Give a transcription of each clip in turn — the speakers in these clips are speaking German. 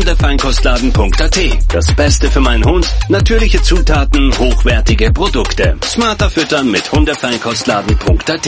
Hundefeinkostladen.at. Das Beste für meinen Hund, natürliche Zutaten, hochwertige Produkte. Smarter füttern mit Hundefeinkostladen.at.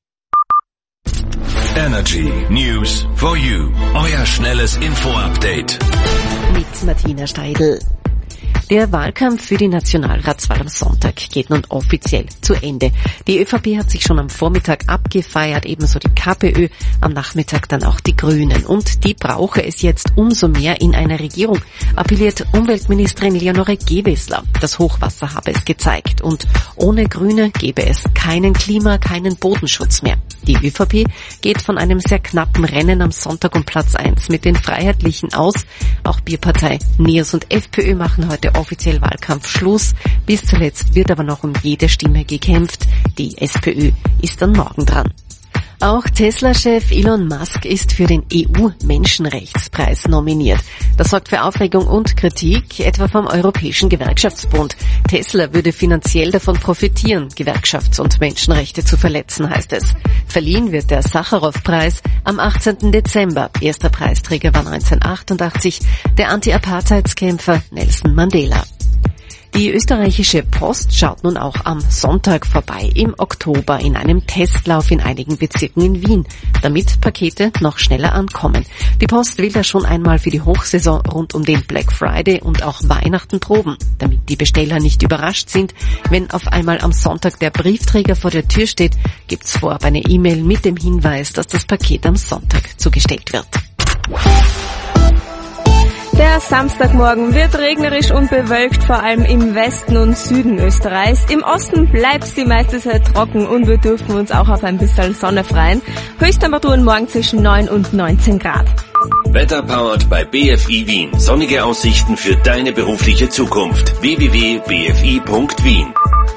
Energy News for You. Euer schnelles Info-Update. Mit Martina Steidl. Der Wahlkampf für die Nationalratswahl am Sonntag geht nun offiziell zu Ende. Die ÖVP hat sich schon am Vormittag abgefeiert, ebenso die KPÖ, am Nachmittag dann auch die Grünen. Und die brauche es jetzt umso mehr in einer Regierung, appelliert Umweltministerin Leonore Gewessler. Das Hochwasser habe es gezeigt und ohne Grüne gäbe es keinen keinen Bodenschutz mehr. Die ÖVP geht von einem sehr knappen Rennen am Sonntag um Platz 1 mit den Freiheitlichen aus. Auch Bierpartei NEOS und FPÖ machen heute offiziell Wahlkampfschluss. Bis zuletzt wird aber noch um jede Stimme gekämpft. Die SPÖ ist dann morgen dran. Auch Tesla-Chef Elon Musk ist für den EU-Menschenrechtspreis nominiert. Das sorgt für Aufregung und Kritik, etwa vom Europäischen Gewerkschaftsbund. Tesla würde finanziell davon profitieren, Gewerkschafts- und Menschenrechte zu verletzen, heißt es. Verliehen wird der Sacharow-Preis am 18. Dezember. Erster Preisträger war 1988 der Anti-Apartheidskämpfer Nelson Mandela. Die österreichische Post schaut nun auch am Sonntag vorbei, im Oktober, in einem Testlauf in einigen Bezirken in Wien, damit Pakete noch schneller ankommen. Die Post will da schon einmal für die Hochsaison rund um den Black Friday und auch Weihnachten proben, damit die Besteller nicht überrascht sind, wenn auf einmal am Sonntag der Briefträger vor der Tür steht, gibt's vorab eine E-Mail mit dem Hinweis, dass das Paket am Sonntag zugestellt wird. Der Samstagmorgen wird regnerisch und bewölkt, vor allem im Westen und Süden Österreichs. Im Osten bleibt die meiste Zeit trocken und wir dürfen uns auch auf ein bisschen Sonne freuen. Höchsttemperaturen morgen zwischen 9 und 19 Grad. Wetter powered bei BFI Wien. Sonnige Aussichten für deine berufliche Zukunft. www.bfi.wien.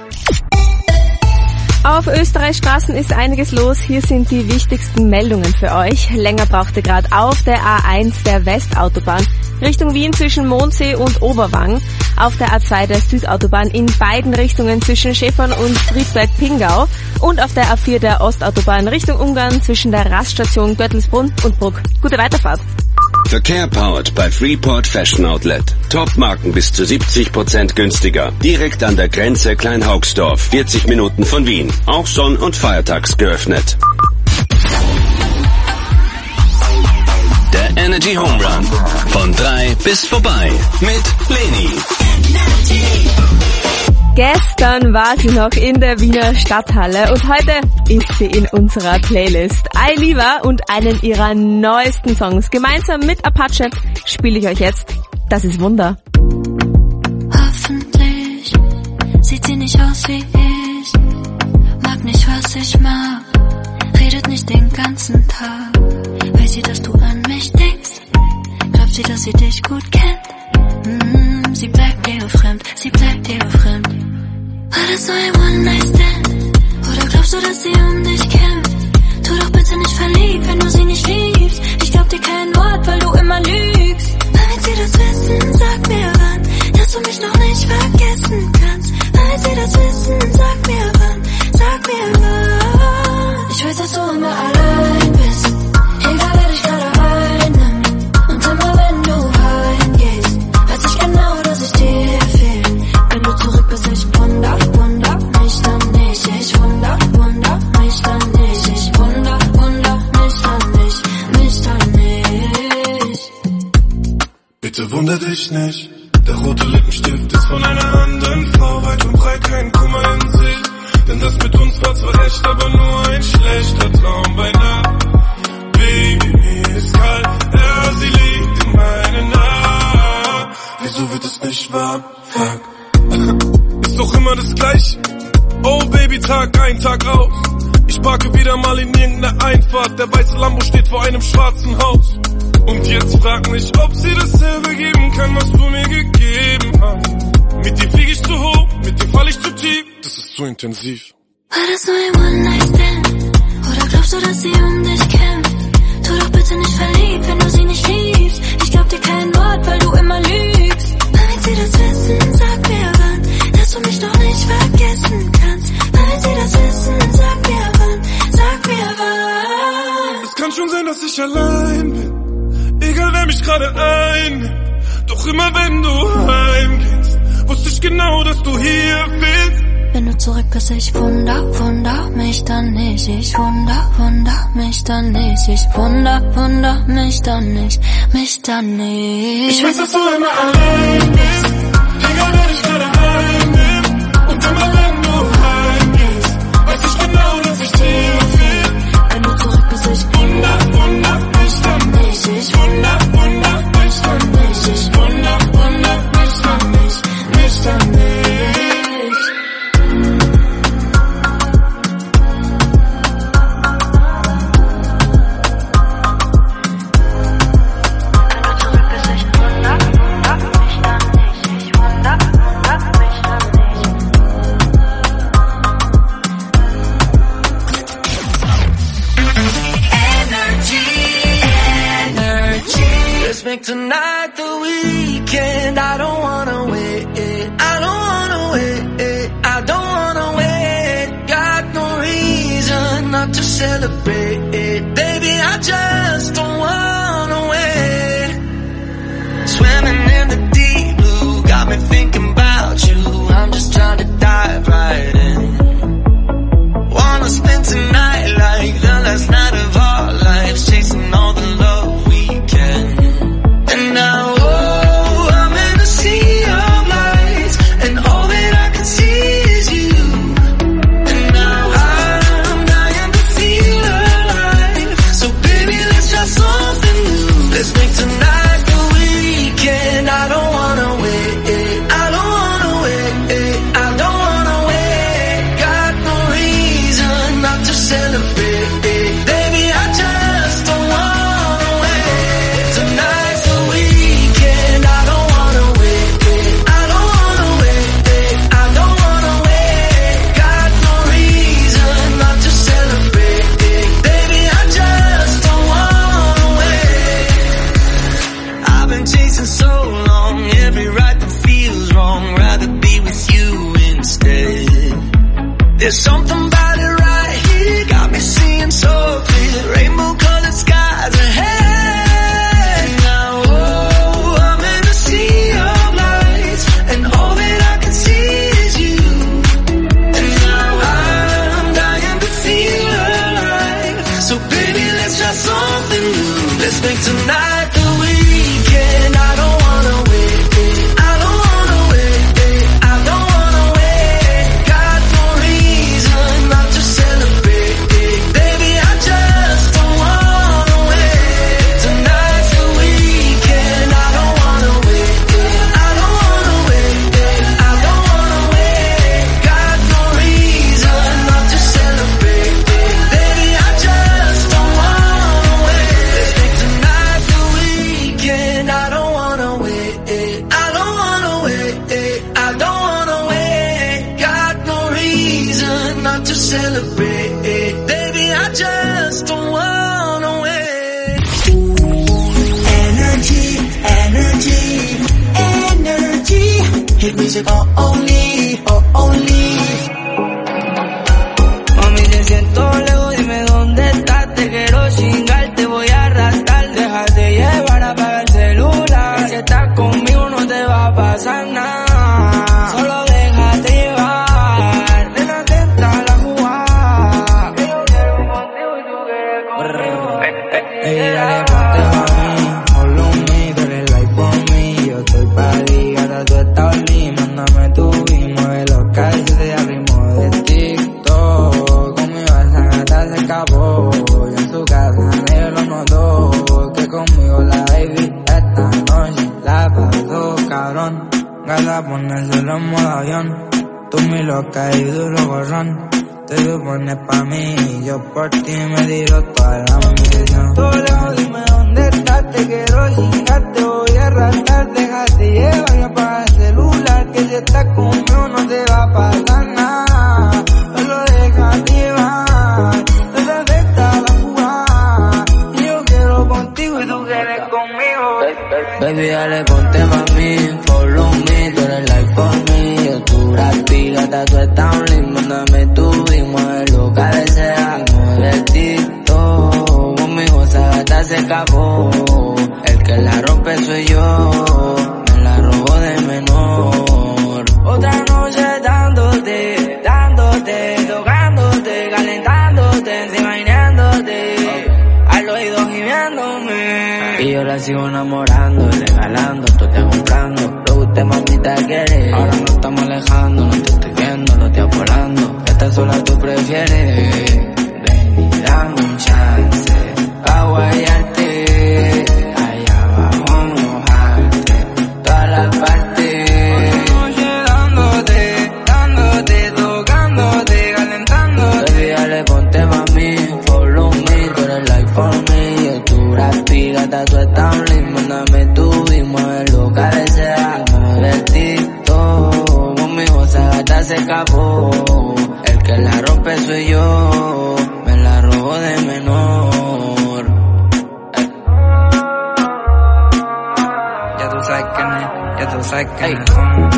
Auf Österreichs Straßen ist einiges los. Hier sind die wichtigsten Meldungen für euch. Länger brauchte gerade auf der A1 der Westautobahn Richtung Wien zwischen Mondsee und Oberwang. Auf der A2 der Südautobahn in beiden Richtungen zwischen Schäfern und Friedberg-Pingau. Und auf der A4 der Ostautobahn Richtung Ungarn zwischen der Raststation Göttelsbrunn und Bruck. Gute Weiterfahrt. Verkehr powered bei Freeport Fashion Outlet. Top-Marken bis zu 70% günstiger. Direkt an der Grenze Kleinhaugsdorf, 40 Minuten von Wien. Auch sonn- und feiertags geöffnet. Der Energy Home Run. Von 3 bis vorbei. Mit Leni. Gestern war sie noch in der Wiener Stadthalle und heute ist sie in unserer Playlist. Ailiva und einen ihrer neuesten Songs gemeinsam mit Apache spiele ich euch jetzt. Das ist Wunder. Hoffentlich sieht sie nicht aus wie ich, mag nicht, was ich mag, redet nicht den ganzen Tag. Weiß sie, dass du an mich denkst? Glaubt sie, dass sie dich gut kennt? Sie bleibt dir fremd, sie bleibt dir fremd. War das so ein One-Night-Stand? Oder glaubst du, dass sie um dich kämpft? Tu doch bitte nicht verliebt, wenn du sie nicht liebst. Ich glaub dir kein Wort, weil du immer lügst. Weil sie das wissen, sag mir wann, dass du mich noch nicht vergessen kannst. Weil sie das wissen, sag mir wann, sag mir wann. Ich weiß, dass du immer allein bist, egal wer dich gerade einnimmt. Und immer wenn du heimgehst, weiß ich genau, dass ich dir fehl. Wenn du zurück bist, ich wunder mich dann nicht. Ich wunder mich dann nicht. Ich wunder mich dann nicht. Bitte wunder dich nicht. Der rote Lippenstift ist von einer anderen Frau. Weit und breit kein Kummer in Sicht. Denn das mit uns war zwar echt, aber nur ein schlechter Traum bei Nacht. Baby, mir ist kalt, ja, sie liegt in meinen Armen. Wieso wird es nicht warm? Fuck. Ist doch immer das Gleiche. Oh Baby, Tag ein, Tag aus. Ich parke wieder mal in irgendeiner Einfahrt. Der weiße Lambo steht vor einem schwarzen Haus. Und jetzt frag mich, ob sie dasselbe geben kann, was du mir gegeben hast. Mit dir flieg ich zu hoch, mit dir fall ich zu tief. Das ist zu intensiv. War das nur ein One-Night-Stand? Oder glaubst du, dass sie um dich kämpft? Tu doch bitte nicht verliebt, wenn du sie nicht liebst. Ich glaub dir kein Wort, weil du immer lügst. Weil sie das wissen, sag mir wann, dass du mich noch nicht vergessen kannst. Weil sie das wissen, sag mir wann, sag mir wann. Es kann schon sein, dass ich allein bin, egal wer mich gerade einnimmt. Doch immer wenn du heimgehst, wusste ich genau, dass du hier bist. Wenn du zurück bist, ich wunder mich dann nicht. Ich wunder mich dann nicht. Ich wunder mich dann nicht. Ich weiß, dass du immer allein bist, egal wer dich gerade einnimmt. Und immer wenn du heimgehst, weiß ich genau, dass ich dir fehl. Wenn du zurück bist, ich wunder mich dann nicht. Ich wunder mich dann nicht. Ich wunder mich dann nicht. Make tonight the weekend. I don't wanna wait. I don't wanna wait. I don't wanna wait. Got no reason not to celebrate. Baby, I just don't wanna wait. Swimming in the deep blue, got me thinking about you. I'm just trying to dive right in. Wanna spend tonight like the last night of our lives, chasing all the love we can. And now, oh, I'm in a sea of lights, and all that I can see is you. And now I'm dying to feel alive. So baby, let's try something new. Let's make tonight the weekend. I don't wanna wait. I don't wanna wait. I don't wanna wait. Got no reason not to celebrate. Baby, I just don't wanna wait. Tonight's the weekend. I don't wanna wait. I don't wanna wait. I don't wanna wait. Got no reason not to celebrate. Baby, I just don't wanna wait. I've been chasing so long, every right that feels wrong. Rather be with you instead. There's something about it right here, got me seeing so clear. Rainbow colored skies ahead. Now, oh, I'm in a sea of lights, and all that I can see is you. And now I'm dying to feel alive. So baby, let's try something new. Let's make tonight the weekend. I don't wanna wait. I don't wanna wait. I don't wanna wait. Got no reason not to celebrate. Baby, I just don't wanna wait. Tonight's the weekend. I don't wanna wait. I don't wanna wait. I don't wanna wait. Got no reason not to celebrate. Baby, I just don't wanna wait. Let's make tonight the weekend. I don't wanna wait. I don't wanna wait. I don't wanna wait. Got no reason not to celebrate. Baby, I just don't wanna wait. Energy, energy, energy. Hit music only, only. Mami, te siento lejos, dime dónde estás. Te quiero chingar, te voy a arrastrar. Déjate llevar, apaga el celular. Si estás conmigo no te va a pasar nada. Solo déjate llevar. Ven atenta a la jugada. Que yo quiero contigo y tú quieres conmigo. Dale, ponte pa' mí, follow me, tú eres like for me. Yo estoy pa' ti, gata, tú estás lindo. Mándame tu beat, mueve los calces de al ritmo de TikTok. Conmigo esa gata se escapó, y en su casa nadie lo notó. Que conmigo la baby esta noche la pasó cabrón. Gata, ponérselo en modo avión. Tú mi loca y duro gorrón. Te pones pa' mí, y yo por ti me tiro toda la munición. Tú lejos, dime dónde estás, te quiero chingar, te voy a arrastrar. Déjate llevar y apaga el celular, que si estás conmigo no te va a pasar nada. Solo déjate llevar, no te afecta la jugada. Y yo quiero contigo y tú quieres conmigo. Baby, dale, ponte pa' mí, follow me, tú eres like for me. Yo tú gratis, gata, tú estás lindo. Mándame tu beat, mueve lo que desea. Mueve el TikTok, conmigo esa gata se escapó. El que la rompe soy yo. Me Y yo la sigo enamorando, regalando, tú te comprando. Lo que usted mamita quiere. Ahora nos estamos alejando, no te estoy viendo, lo estoy volando. Esta sola tú prefieres. Ven y dame un chance pa' guayarte. Allá abajo mojarte todas las partes. Oye, dándote, tocándote, calentándote. Baby, dale, ponte pa' mí, follow me, tú eres like for me. Yo tu gratis, gata, tú estás lindo. Mándame tu y mueve lo que deseas. Mueve el TikTok, conmigo esa gata se escapó. El que la rompe soy yo, me la robo de menor. Ya tú sabes quién es, ya tú sabes quién es.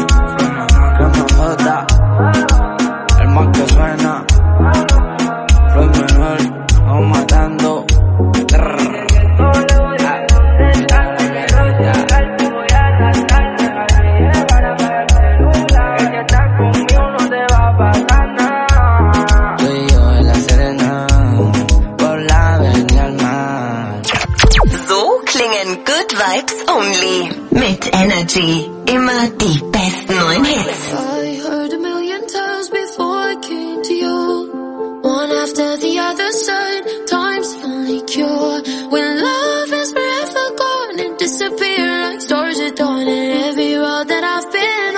El más que suena, Floyd menor, vamos matando. Vibes only mit Energy. Immer die besten neuen Hits. I heard a million times before I came to you. One after the other side, time's the only cure. When love is forever gone and disappear like stars at dawn. And every road that I've been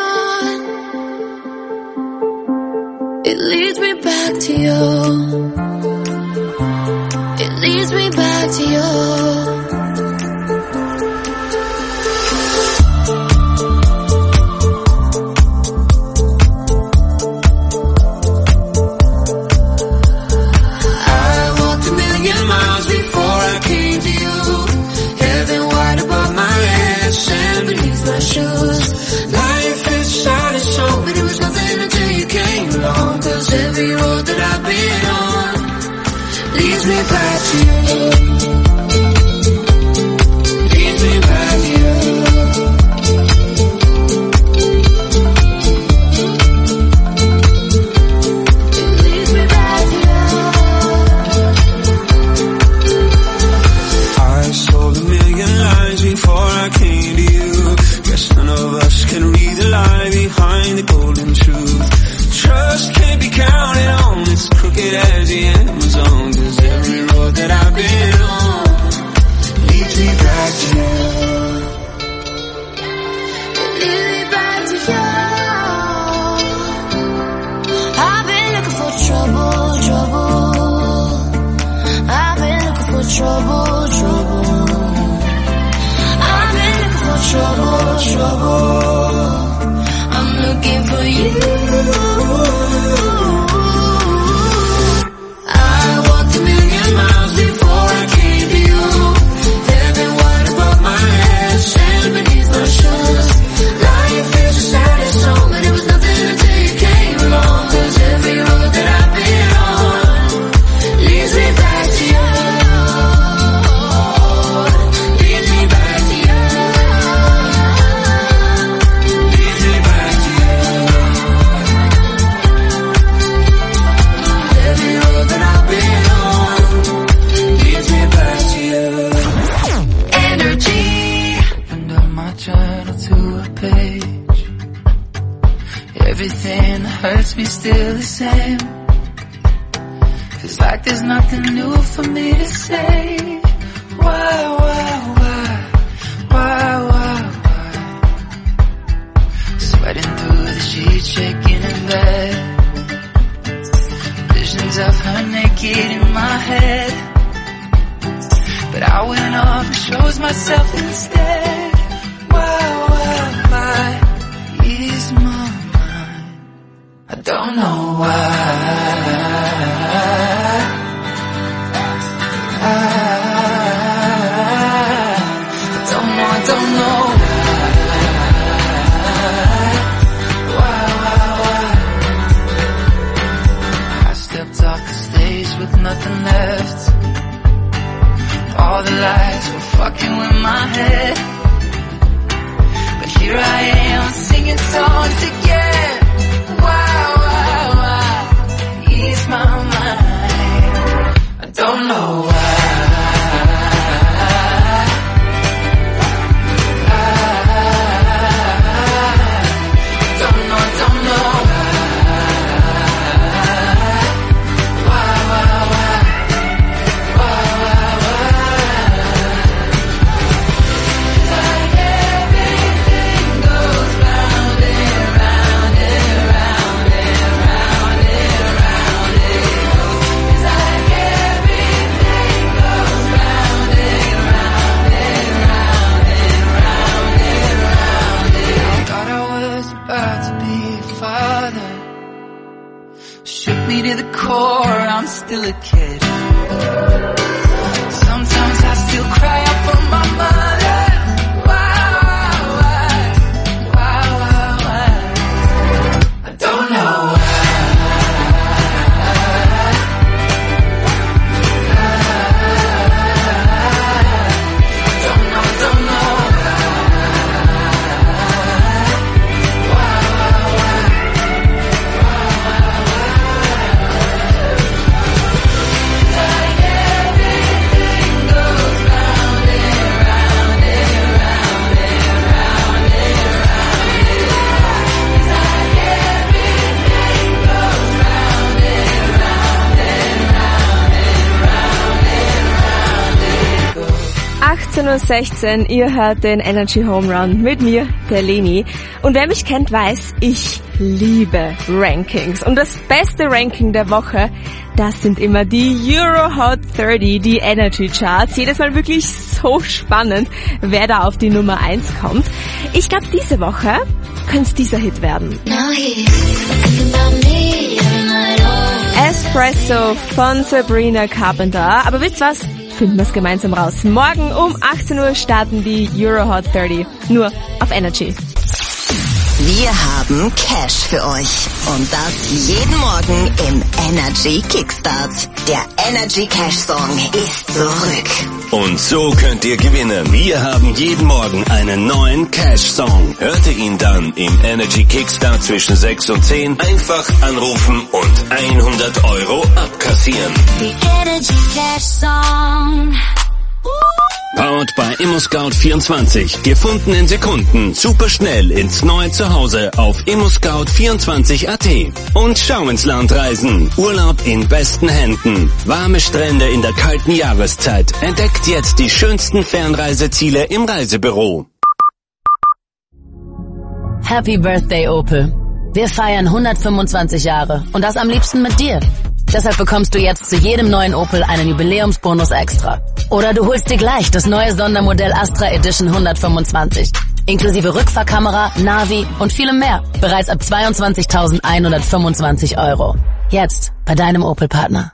on, it leads me back to you. It leads me back to you. Life is sad and so, but it was nothing until you came along. 'Cause every road that I've been on leads me back to you. Leads me back to you. It leads me back to you. I sold a million lies before I came to you. Guess none of us can read the lie behind the golden truth. Trust can't be counted on, it's crooked as the Amazon. 'Cause every road that I've been on leads me back to you. Leads me back to you. I've been looking for trouble, trouble. I've been looking for trouble, trouble. I've been looking for trouble, trouble. I'm looking for you. I walked a million miles before I came to you. Heaven wide above my head, sand beneath my shoes. Life is a saddest song, but it was nothing until you came along. 'Cause every road that I've been on leads me back to you. Leads me back to you. Leads me back to you. Every road that I've been on leads me back to you. Energy. Opened up my journal to a page. Everything that hurts me still the same. Feels like there's nothing new for me to say. Why? Sweating through the sheets, shaking in bed. Visions of her naked in my head. But I went off and chose myself instead. Why ease my mind? I don't know why. I don't know why. I stepped off the stage with nothing left. All the lights were fucking with my head. But here I am singing songs again. Why about to be a father. Shook me to the core, I'm still a kid. Sometimes I still cry out for my mother. Why? I don't know why. Uhr, ihr hört den Energy Home Run mit mir, der Leni. Und wer mich kennt, weiß, ich liebe Rankings. Und das beste Ranking der Woche, das sind immer die Euro Hot 30, die Energy Charts. Jedes Mal wirklich so spannend, wer da auf die Nummer 1 kommt. Ich glaube, diese Woche könnte es dieser Hit werden. Espresso von Sabrina Carpenter. Aber wisst was? Finden wir es gemeinsam raus. Morgen um 18 Uhr starten die Euro Hot 30. Nur auf Energy. Wir haben Cash für euch. Und das jeden Morgen im Energy Kickstart. Der Energy Cash Song ist zurück. Und so könnt ihr gewinnen. Wir haben jeden Morgen einen neuen Cash-Song. Hört ihr ihn dann im Energy Kickstart zwischen 6 und 10. Einfach anrufen und 100 € abkassieren. The Energy Cash Song. Powered by ImmoScout24. Gefunden in Sekunden. Super schnell ins neue Zuhause auf ImmoScout24.at. Und schau ins Land reisen. Urlaub in besten Händen. Warme Strände in der kalten Jahreszeit. Entdeckt jetzt die schönsten Fernreiseziele im Reisebüro. Happy Birthday, Opel. Wir feiern 125 Jahre. Und das am liebsten mit dir. Deshalb bekommst du jetzt zu jedem neuen Opel einen Jubiläumsbonus extra. Oder du holst dir gleich das neue Sondermodell Astra Edition 125. Inklusive Rückfahrkamera, Navi und vielem mehr. Bereits ab 22.125 €. Jetzt bei deinem Opel-Partner.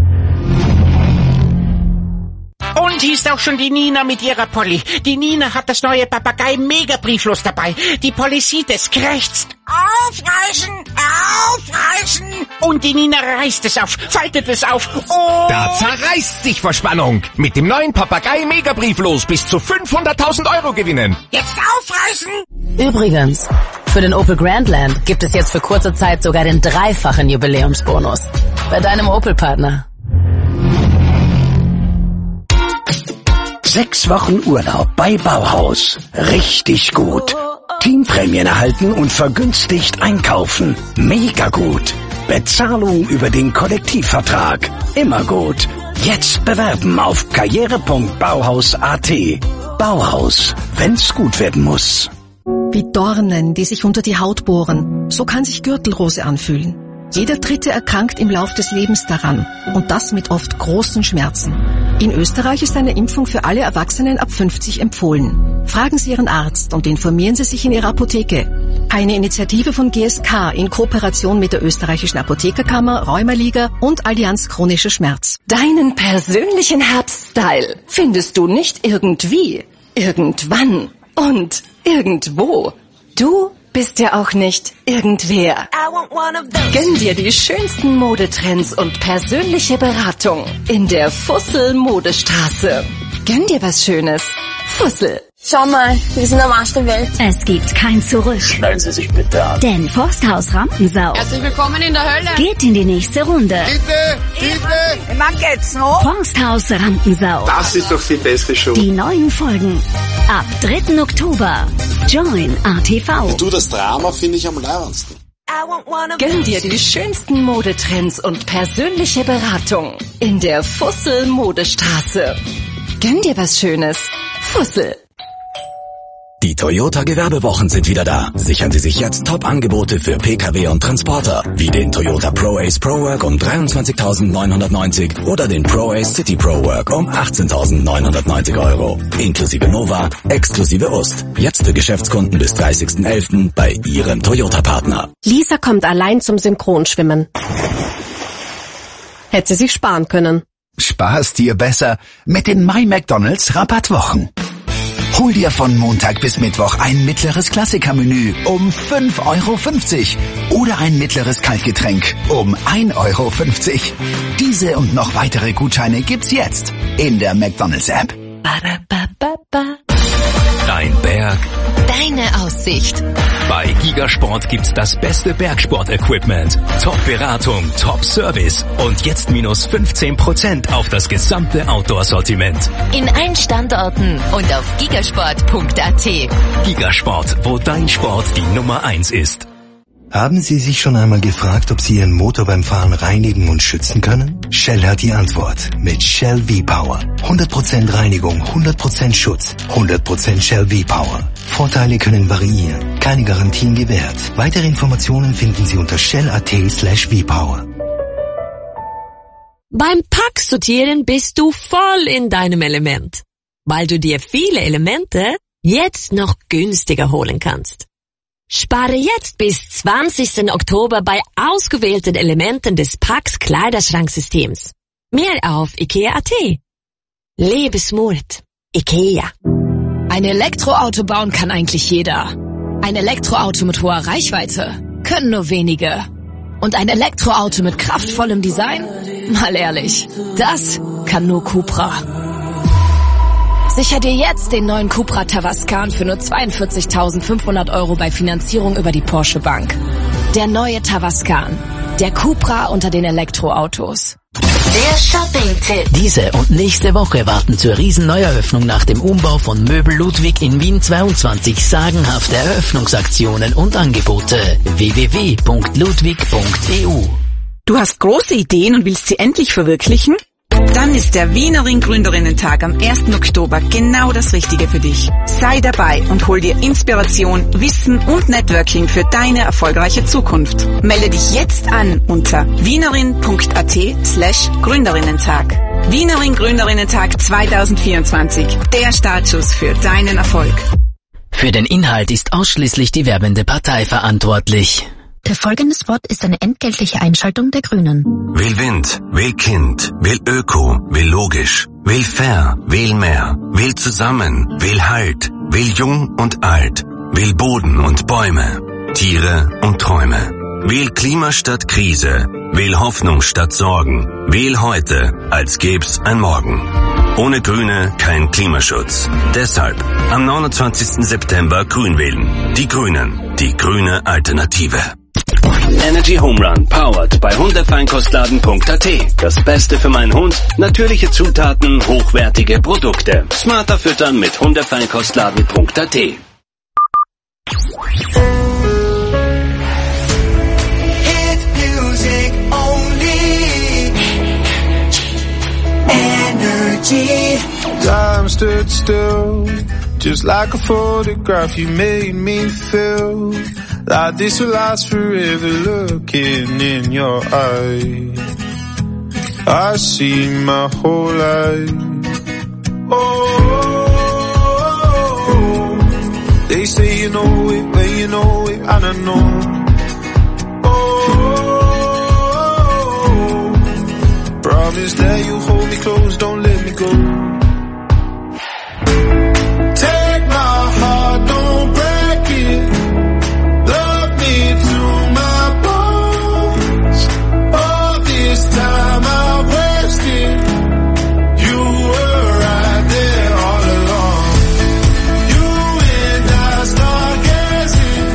Und hier ist auch schon die Nina mit ihrer Polly. Die Nina hat das neue Papagei-Mega-Brieflos dabei. Die Polly sieht es, krächzt. Aufreißen! Aufreißen! Und die Nina reißt es auf, faltet es auf. Oh. Da zerreißt sich vor Spannung. Mit dem neuen Papagei-Mega-Brieflos bis zu 500.000 € gewinnen. Jetzt aufreißen! Übrigens, für den Opel Grandland gibt es jetzt für kurze Zeit sogar den 3-fachen Jubiläumsbonus. Bei deinem Opel-Partner. 6 Wochen Urlaub bei Bauhaus. Richtig gut. Teamprämien erhalten und vergünstigt einkaufen. Mega gut. Bezahlung über den Kollektivvertrag. Immer gut. Jetzt bewerben auf karriere.bauhaus.at. Bauhaus, wenn's gut werden muss. Wie Dornen, die sich unter die Haut bohren. So kann sich Gürtelrose anfühlen. Jeder Dritte erkrankt im Lauf des Lebens daran. Und das mit oft großen Schmerzen. In Österreich ist eine Impfung für alle Erwachsenen ab 50 empfohlen. Fragen Sie Ihren Arzt und informieren Sie sich in Ihrer Apotheke. Eine Initiative von GSK in Kooperation mit der österreichischen Apothekerkammer, Rheumaliga und Allianz Chronischer Schmerz. Deinen persönlichen Herbststyle findest du nicht irgendwie, irgendwann und irgendwo. Du bist ja auch nicht irgendwer. Gönn dir die schönsten Modetrends und persönliche Beratung in der Fussel Modestraße. Gönn dir was Schönes. Fussel. Schau mal, wir sind am Arsch der Welt. Es gibt kein Zurück. Schnallen Sie sich bitte an. Denn Forsthaus Rampensau Herzlich willkommen in der Hölle. geht in die nächste Runde. Bitte. Wann geht's noch? Forsthaus Rampensau. Das ist doch die beste Show. Die neuen Folgen ab 3. Oktober. Join ATV. Du, das Drama finde ich am leibendsten. Gönn dir die schönsten Modetrends und persönliche Beratung in der Fussel Modestraße. Gönn dir was Schönes. Fussel. Die Toyota Gewerbewochen sind wieder da. Sichern Sie sich jetzt Top-Angebote für Pkw und Transporter, wie den Toyota ProAce ProWork um 23.990 oder den ProAce City ProWork um 18.990 €. Inklusive Nova, exklusive Ost. Jetzt für Geschäftskunden bis 30.11. bei Ihrem Toyota-Partner. Lisa kommt allein zum Synchronschwimmen. Hätte sie sich sparen können. Sparst dir besser mit den My McDonald's Rabattwochen. Hol dir von Montag bis Mittwoch ein mittleres Klassikermenü um 5,50 € oder ein mittleres Kaltgetränk um 1,50 €. Diese und noch weitere Gutscheine gibt's jetzt in der McDonald's App. Dein Berg, Deine Aussicht. bei Gigasport gibt's das beste Bergsport-Equipment. Top-Beratung, Top-Service und jetzt minus 15% auf das gesamte Outdoor-Sortiment. In allen Standorten und auf gigasport.at. Gigasport, wo dein Sport die Nummer 1 ist. Haben Sie sich schon einmal gefragt, ob Sie Ihren Motor beim Fahren reinigen und schützen können? Shell hat die Antwort mit Shell V-Power. 100% Reinigung, 100% Schutz, 100% Shell V-Power. Vorteile können variieren, keine Garantien gewährt. Weitere Informationen finden Sie unter shell.at/V-Power. Beim Packsortieren bist du voll in deinem Element, weil du dir viele Elemente jetzt noch günstiger holen kannst. Spare jetzt bis 20. Oktober bei ausgewählten Elementen des Packs Kleiderschranksystems. Mehr auf IKEA.at. Lebe smart. IKEA. Ein Elektroauto bauen kann eigentlich jeder. Ein Elektroauto mit hoher Reichweite können nur wenige. Und ein Elektroauto mit kraftvollem Design? Mal ehrlich, das kann nur Cupra. Sicher dir jetzt den neuen Cupra Tavascan für nur 42.500 € bei Finanzierung über die Porsche Bank. Der neue Tavascan. Der Cupra unter den Elektroautos. Der Shopping-Tipp. Diese und nächste Woche warten zur Riesenneueröffnung nach dem Umbau von Möbel Ludwig in Wien 22 sagenhafte Eröffnungsaktionen und Angebote. www.ludwig.eu. Du hast große Ideen und willst sie endlich verwirklichen? Dann ist der Wienering Gründerinnen-Tag am 1. Oktober genau das Richtige für dich. Sei dabei und hol dir Inspiration, Wissen und Networking für deine erfolgreiche Zukunft. Melde dich jetzt an unter wienerin.at/Gründerinnen-Tag. Wienering Gründerinnen-Tag 2024. Der Startschuss für deinen Erfolg. Für den Inhalt ist ausschließlich die werbende Partei verantwortlich. Der folgende Spot ist eine entgeltliche Einschaltung der Grünen. Will Wind, will Kind, will Öko, will logisch, will fair, will mehr, will zusammen, will Halt, will jung und alt, will Boden und Bäume, Tiere und Träume. Will Klima statt Krise, will Hoffnung statt Sorgen, will heute, als gäb's ein Morgen. Ohne Grüne kein Klimaschutz. Deshalb am 29. September grün wählen. Die Grünen, die grüne Alternative. Energy Home Run, powered bei Hundefeinkostladen.at. Das Beste für meinen Hund, natürliche Zutaten, hochwertige Produkte. Smarter füttern mit Hundefeinkostladen.at. Hit music only. Energy. Time stood still, just like a photograph. You made me feel like this will last forever. Looking in your eyes, I see my whole life. Oh, they say you know it when you know it, and I know. Oh, promise that you hold me close, don't let me go. Take my heart, don't break it. Love me to my bones. All this time I wasted. You were right there all along. You and I start gazing,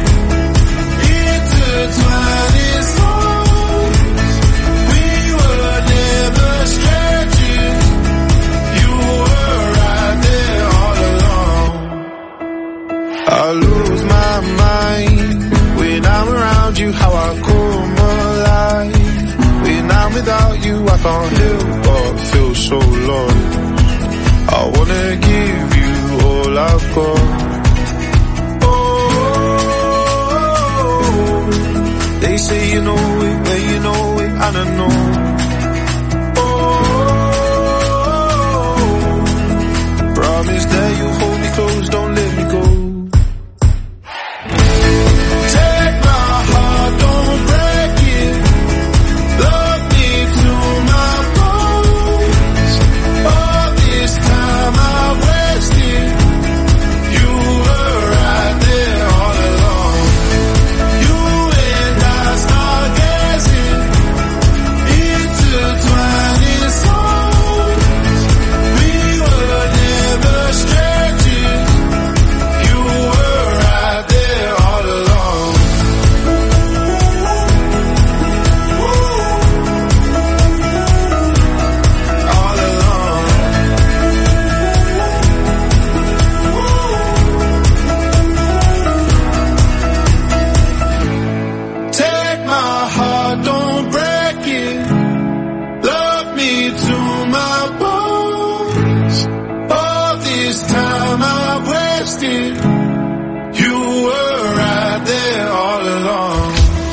intertwining souls. We were never strangers. You were right there all along. I lose my mind when I'm around you, how I come alive. When I'm without you, I can't help but feel so lost. I wanna give you all I've got. say you know it, that you know it, and I know. Promise that you hold me close, don't let me go. Take my heart, don't break it. Love me to my bones. All this time I wasted. You were right there all along. You and I start guessing, intertwining songs. We were never strangers. You were right there all along. All along. Take my heart, don't break it. Love me to my bones. All this time I've wasted. You were right there all along.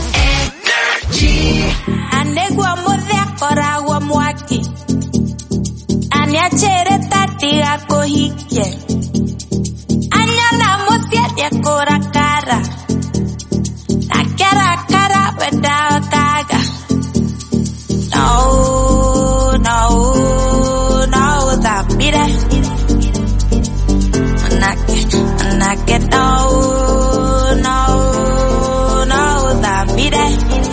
Anegwa modhe korawa mwaki. Anyachere tati ako hike. Anyana mosia ya kora kara. Nakera kara without kaga. No, no, no, that beat it. Anake, no, no, no, that beat it.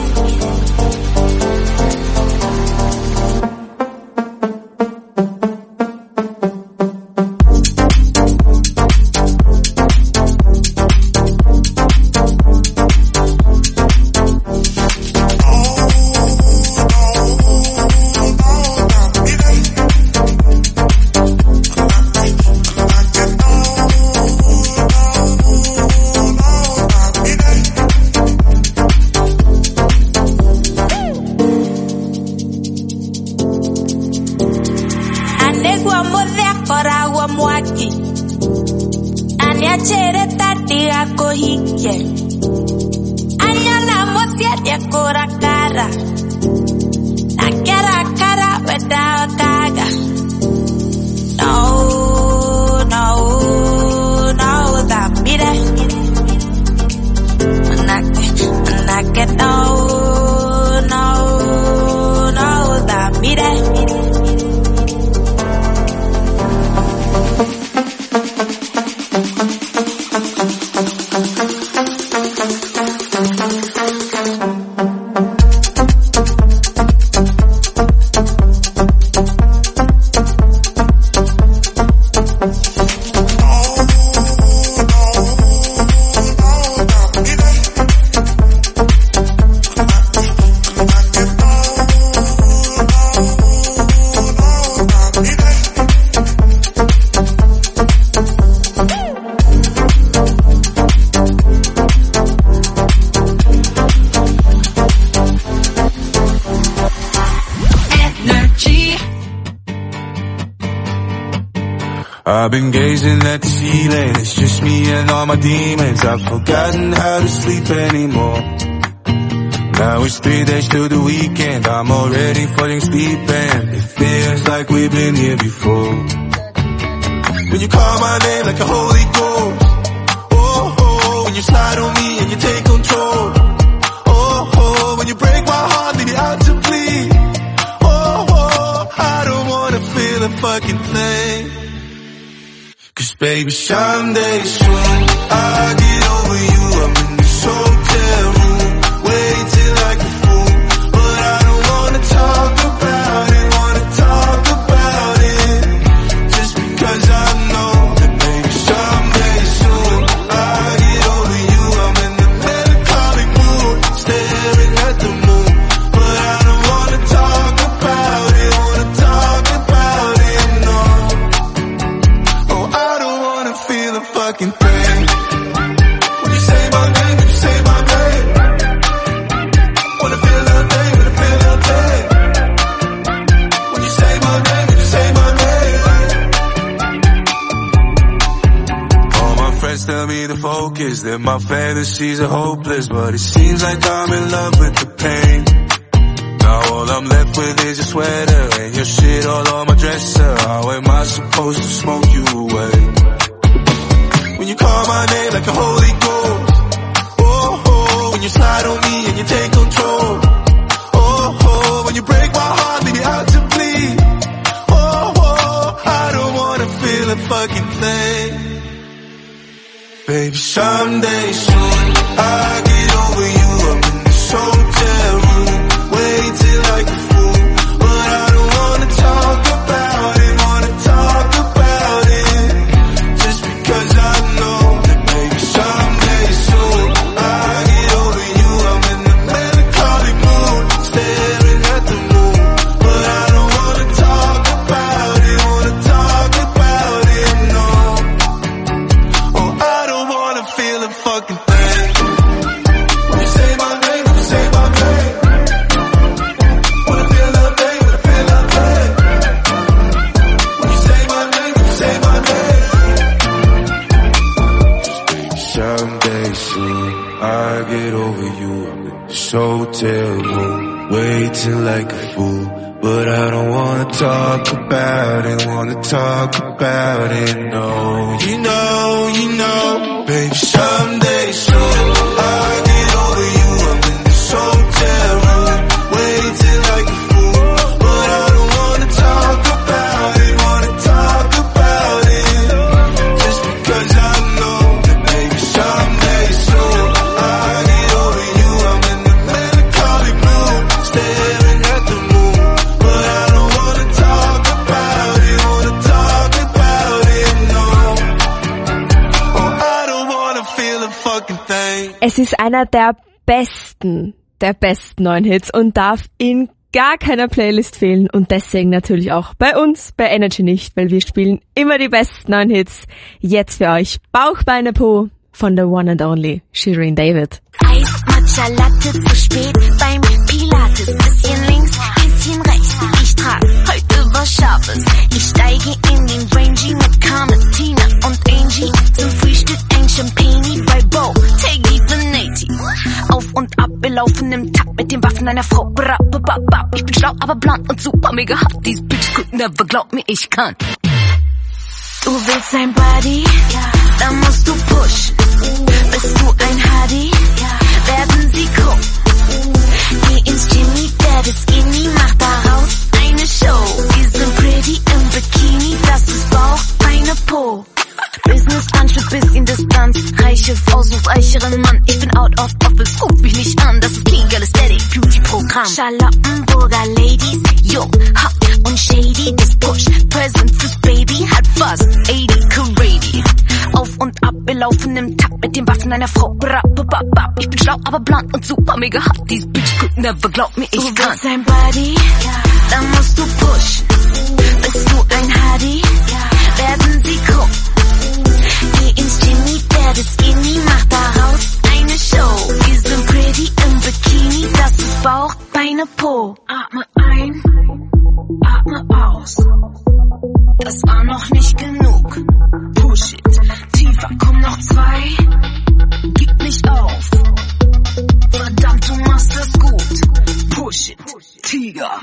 Anegwa modhe korawa mwaki. Anyachere tati ako hike. Anyana mosia ya kora kara. Nakera kara without kaga. No, no, no, that beat it. Anake, no, no, no, that beat it. I've been gazing at the ceiling, it's just me and all my demons. I've forgotten how to sleep anymore. Now it's 3 days to the weekend, I'm already falling sleeping. It feels like we've been here before. When you call my name like a holy ghost, oh, oh, when you slide on me and you take control, oh, oh, when you break my heart, leave it out to bleed, oh, oh, I don't wanna feel a fucking thing. Cause baby, someday soon I'll get over you. I'm in this hotel room, waiting like a fool, but I don't wanna talk about it, just because I know that baby, someday soon I'll get over you. I'm in the melancholic mood, staring at the moon, but I don't wanna talk about it, no. Oh, I don't wanna feel a fucking focus, that my fantasies are hopeless, but it seems like I'm in love with the pain. Now all I'm left with is your sweater and your shit all on my dresser. How am I supposed to smoke you away? When you call my name like a Holy Ghost, oh, oh, when you slide on me and you take control, oh, oh, when you break my heart, leave me out to bleed, oh, oh, I don't wanna feel a fucking thing. Baby, someday soon, I'll get over you. I'm in this hotel room, waiting like a fool, but I don't wanna talk about it, just because I know that maybe someday soon, I'll get over you. I'm in the melancholy mood, staring at the moon, but I don't wanna talk about it, no. Oh, I don't wanna feel a fucking thing. When you say my name, when you say my name, wanna feel a thing, wanna feel a thing. When you say my name, when you say my name. Someday soon, I'll get over you. I'm in this hotel room, waiting like a fool, but I don't wanna talk about it, no. You know, baby, someday soon, I'll get over you. I'm in this hotel room, waiting like a fool, but I don't wanna talk about it, just because I know that maybe someday soon, I'll get over you. I'm in the melancholy mood, staring at the moon, but I don't wanna talk about it, no. Oh, I don't wanna feel a fucking thing. Es ist einer der besten neuen Hits und darf in gar keiner Playlist fehlen und deswegen natürlich auch bei uns, bei Energy nicht, weil wir spielen immer die besten neuen Hits. Jetzt für euch Bauch, Beine, Po von der One and Only Shirin David. Eis, Matcha, Latte, zu spät beim Pilates. Bisschen links, bisschen rechts. Ich trag heute was Scharfes. Ich steige in den Rangy mit Carmen, Tina und Angie. Zum Frühstück ein Champagne bei Bo, Teggy the Nati. Auf und ab, wir laufen im Takt mit den Waffen einer Frau. Ich bin schlau, aber blond und super mega hot. These bitches could never, glaub mir, ich kann. Du willst ein Buddy? Dann musst du pushen. Bist du ein Hardy? Werden sie gucken. Geh ins Jimmy, der ist skinny, mach daraus eine Show. Wir sind pretty im Bikini, das ist Bauch, Beine, Po. Business Lunch mit bisschen Distanz. Reiche Frau sucht reicheren Mann. Ich bin out of office, ruf mich nicht an. Das ist kein Aesthetic Beauty Programm. Charlottenburger Ladies, yo, hot und shady. Das Push, Present fürs Baby, hat fast 80 Karate. Auf und ab, wir laufen im Takt mit den Waffen einer Frau. Ich bin schlau, aber blond und super mega hot. These bitches could never, glaub mir, ich kann. Du willst ein Buddy? Dann musst du pushen. Bist du ein Hardy? Werden sie gucken. Geh ins Jimmy, der ist skinny, mach daraus eine Show. Wir sind pretty im Bikini, das ist Bauch, Beine, Po. Atme ein, atme aus. Das war noch nicht genug. Push it, tiefer, komm noch 2. Gib nicht auf. Verdammt, du machst das gut. Push it, Tiger.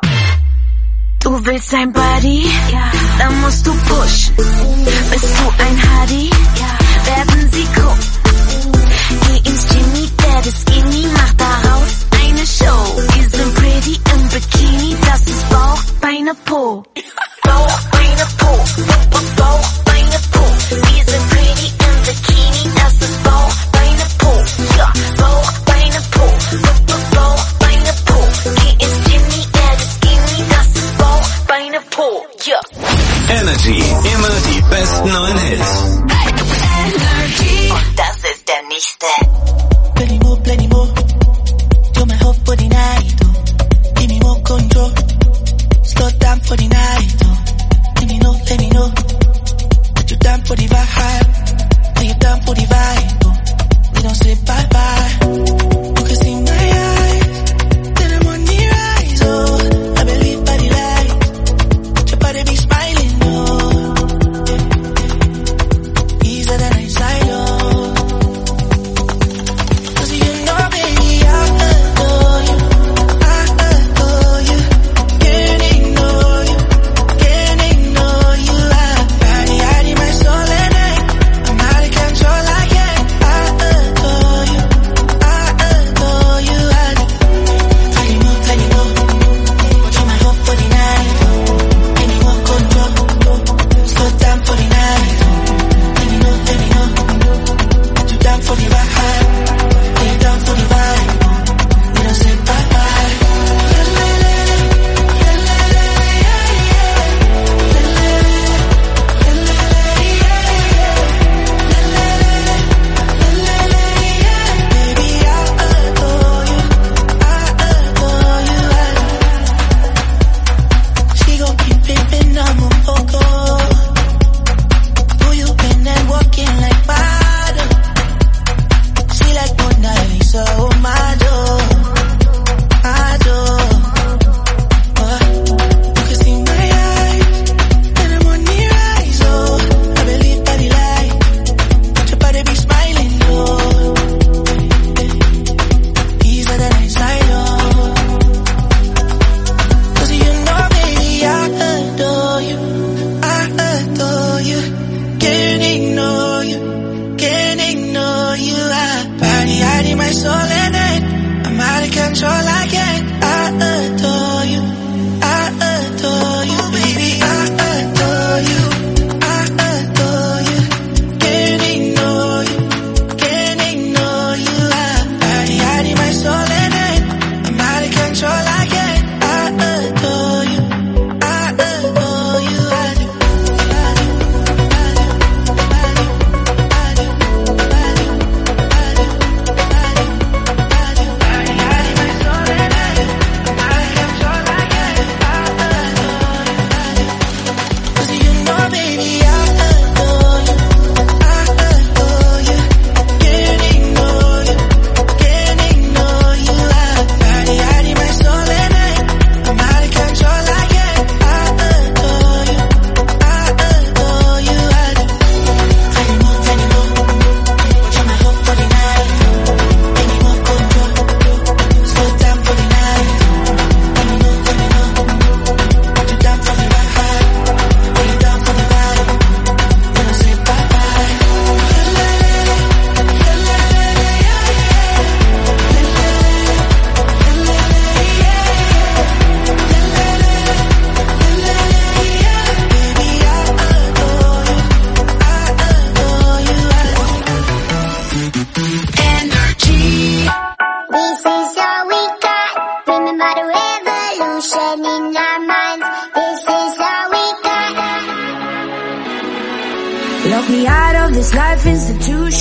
Du willst ein Buddy? Dann musst du pushen. Bist du ein Hardy? Werden sie gucken. Geh ins Jimmy, der ist skinny, mach daraus eine Show. Wir sind pretty im Bikini, das ist Bauch, Beine, Po. Bauch, Beine, Po. Bauch, Beine, Po. Wir sind pretty im Bikini, das ist Bauch, Beine, Po. Ja, Bauch, Beine, Po. Bauch, Beine, Po. Geh ins Jimmy, der ist skinny, das ist Bauch, Beine, Po. Ja. Energy, immer die besten neuen Hits. Und das ist der nächste. Plenty more,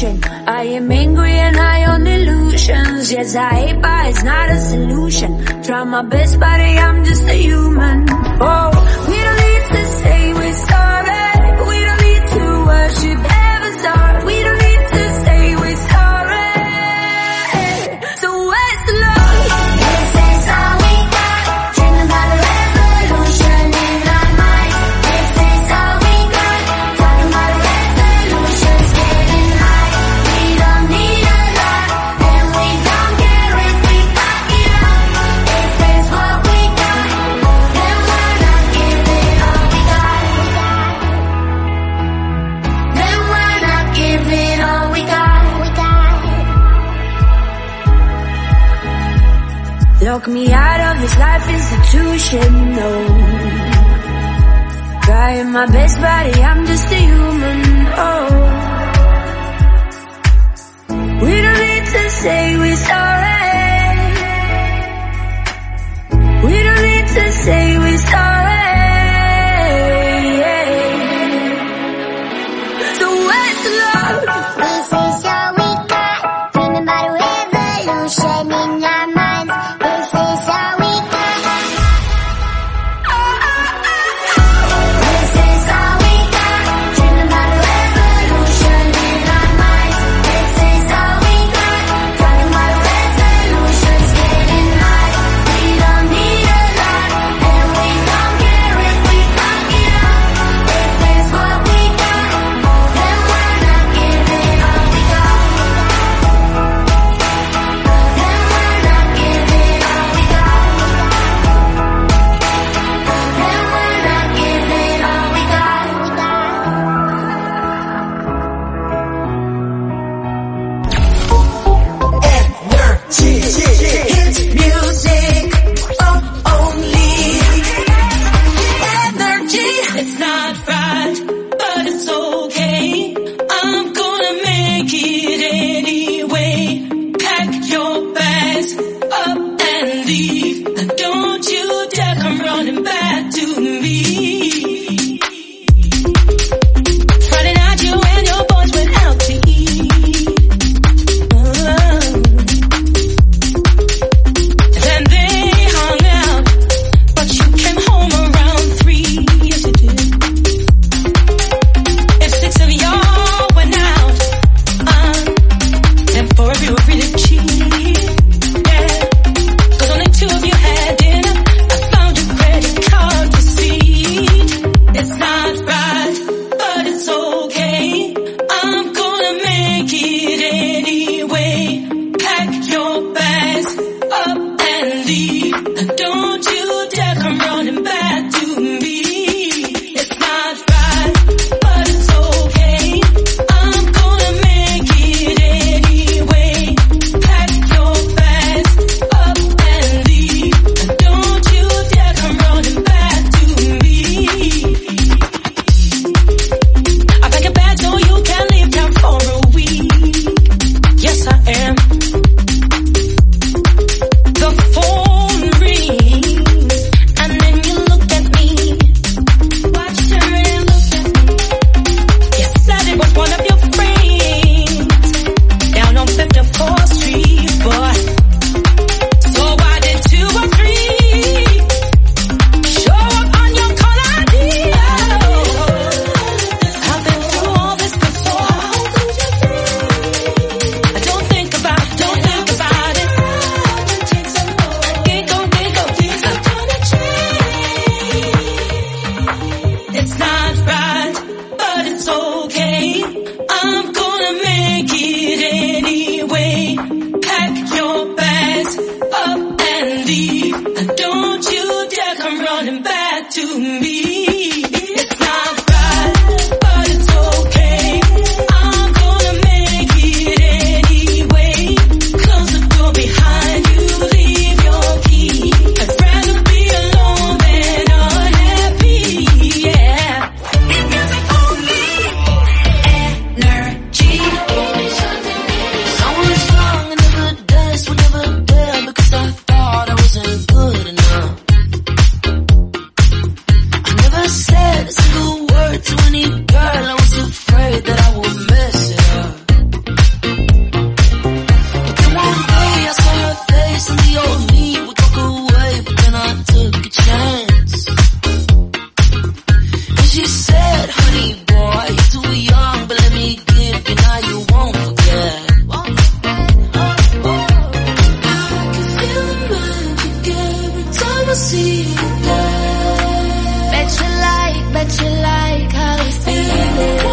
solution. I am angry and high on illusions. Yes, I hate, but it's not a solution. Try my best, but I'm just a human. Oh, we don't need to say we're sorry. We don't need to worship heaven's heart. We don't need to say we're sorry. So where's the love? This is all we got. Dreaming about a revolution in our minds. This is all we got. Talking about a revolution's getting high. We don't need a lot, and we don't care if we fuck it up. If it's what we got, then why not give it all we got? Then why not give it all we got? Lock me out of this life institution, no. Trying my best, buddy, I'm just a human, oh. We don't need to say we're sorry. We don't need to say we're sorry. So where's the love? This is all we got. Dreaming about a revolution in our minds. This is all we got. This is all we got. Dreaming about a revolution in our minds. This is all we got. Talking about a revolution's getting high. We don't need a lot, and we don't care if we fuck it up. If it's what we got, then why not give it all we got? Then why not give it all we got? Then why not give it all we got? Energy, hit music, only energy. It's not right, but it's okay. I'm gonna make it anyway. Pack your bags up and leave. And don't you dare come running back to me. Friday night you and your boys went out to eat. Then they hung out, but you came home around 3. Yes, you did. If 6 of y'all went out, then 4 of you were really cheap. Yeah. face and the old me would walk away, but then I took a chance. And she said, honey boy, you're too young, but let me give you now you won't forget. I can feel the magic every time I see you there. Bet you like how you feel it.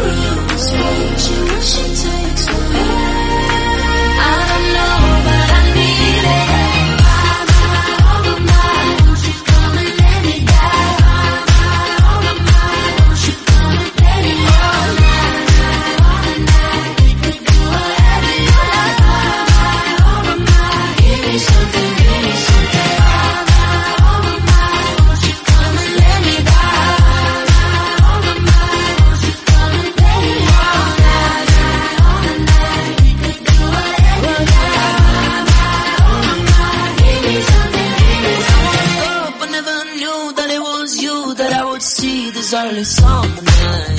What she takes away. I don't know, but I need it. Oh my, won't you come and let me die? Oh my, won't you come and let me all night, we could do whatever you like. Oh my, give me something, give me something. Oh my, won't you come and let me die? Oh my, won't you come and let me all night, we could do whatever you like. Give me something, give me something. Up, I never knew that it was you that I would see this early summer night.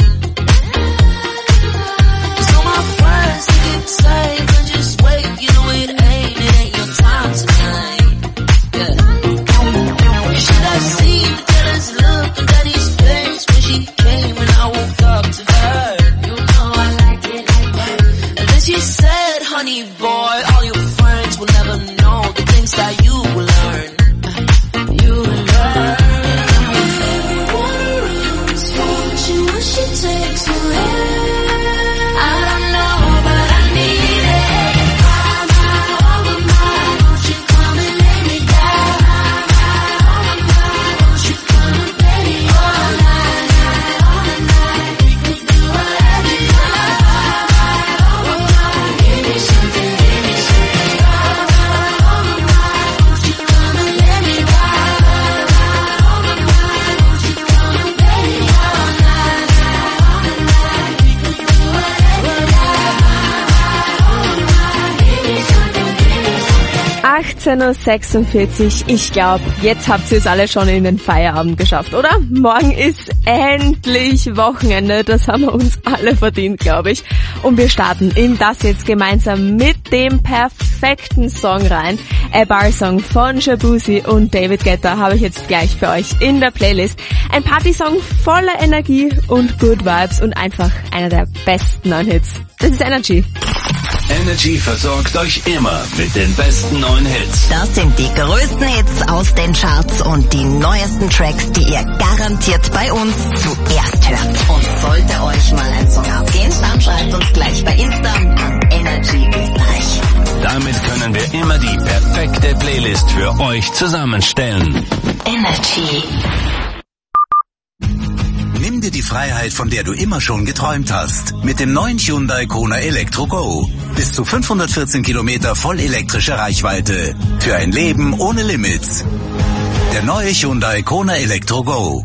'Cause all my friends, they keep saying, "But just wait, you know it ain't your time tonight." Yeah. You should have seen the jealous look on Daddy's face when she came and I woke up to her. You know I like it like that. And then she said, honey boy, all your friends will never know the things that you will learn. You will learn. What she takes away. I don't know, but I need it. Oh my, won't you come and let me die? Oh my, won't you come and let me all night, we could do whatever you like. Oh my, give me something, give me something. Oh my, won't you come and let me die? Oh my, won't you come and let me all night, we could do whatever you like. Oh my, give me something, give me something. 18:46 Uhr. Ich glaube, jetzt habt ihr es alle schon in den Feierabend geschafft, oder? Morgen ist endlich Wochenende. Das haben wir uns alle verdient, glaube ich. Und wir starten in das jetzt gemeinsam mit dem perfekten Song rein. A Bar Song von Shabuzi und David Guetta habe ich jetzt gleich für euch in der Playlist. Ein Partysong voller Energie und Good Vibes und einfach einer der besten neuen Hits. Das ist Energy. Energy versorgt euch immer mit den besten neuen Hits. Das sind die größten Hits aus den Charts und die neuesten Tracks, die ihr garantiert bei uns zuerst hört. Und sollte euch mal ein Song abgehen, dann schreibt uns gleich bei Insta an Energy Österreich. Damit können wir immer die perfekte Playlist für euch zusammenstellen. Energy. Nimm dir die Freiheit, von der du immer schon geträumt hast. Mit dem neuen Hyundai Kona Elektro Go. Bis zu 514 Kilometer voll elektrische Reichweite. Für ein Leben ohne Limits. Der neue Hyundai Kona Elektro Go.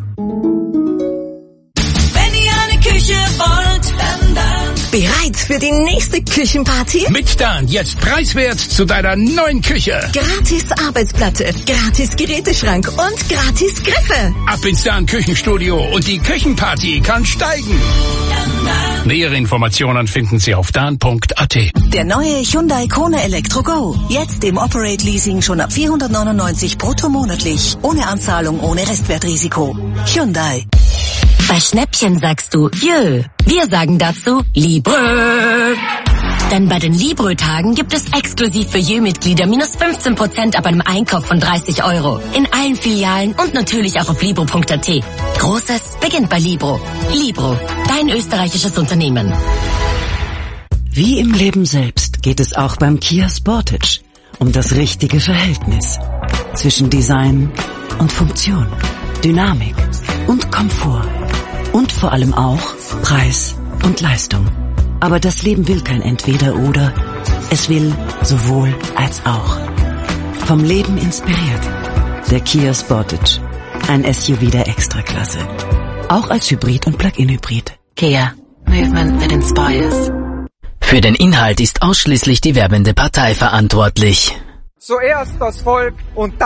Wenn ihr eine Küche wollt, dann. Bereit für die nächste Küchenparty? Mit Stern jetzt preiswert zu deiner neuen Küche. Gratis Arbeitsplatte, gratis Geräteschrank und gratis Griffe. Ab ins Stern Küchenstudio und die Küchenparty kann steigen. Nähere Informationen finden Sie auf dan.at. Der neue Hyundai Kona Elektro Go. Jetzt im Operate Leasing schon ab 499 brutto monatlich. Ohne Anzahlung, ohne Restwertrisiko. Hyundai. Bei Schnäppchen sagst du Jö. Wir sagen dazu Librö. Denn bei den Librö-Tagen gibt es exklusiv für Jö-Mitglieder minus 15% ab einem Einkauf von 30 €. In allen Filialen und natürlich auch auf libro.at. Großes beginnt bei Libro. Libro, dein österreichisches Unternehmen. Wie im Leben selbst geht es auch beim Kia Sportage um das richtige Verhältnis zwischen Design und Funktion, Dynamik und Komfort und vor allem auch Preis und Leistung. Aber das Leben will kein Entweder-Oder, es will sowohl als auch. Vom Leben inspiriert. Der Kia Sportage, ein SUV der Extraklasse. Auch als Hybrid und Plug-in-Hybrid. Kia, Movement that inspires. Für den Inhalt ist ausschließlich die werbende Partei verantwortlich. Zuerst das Volk und dann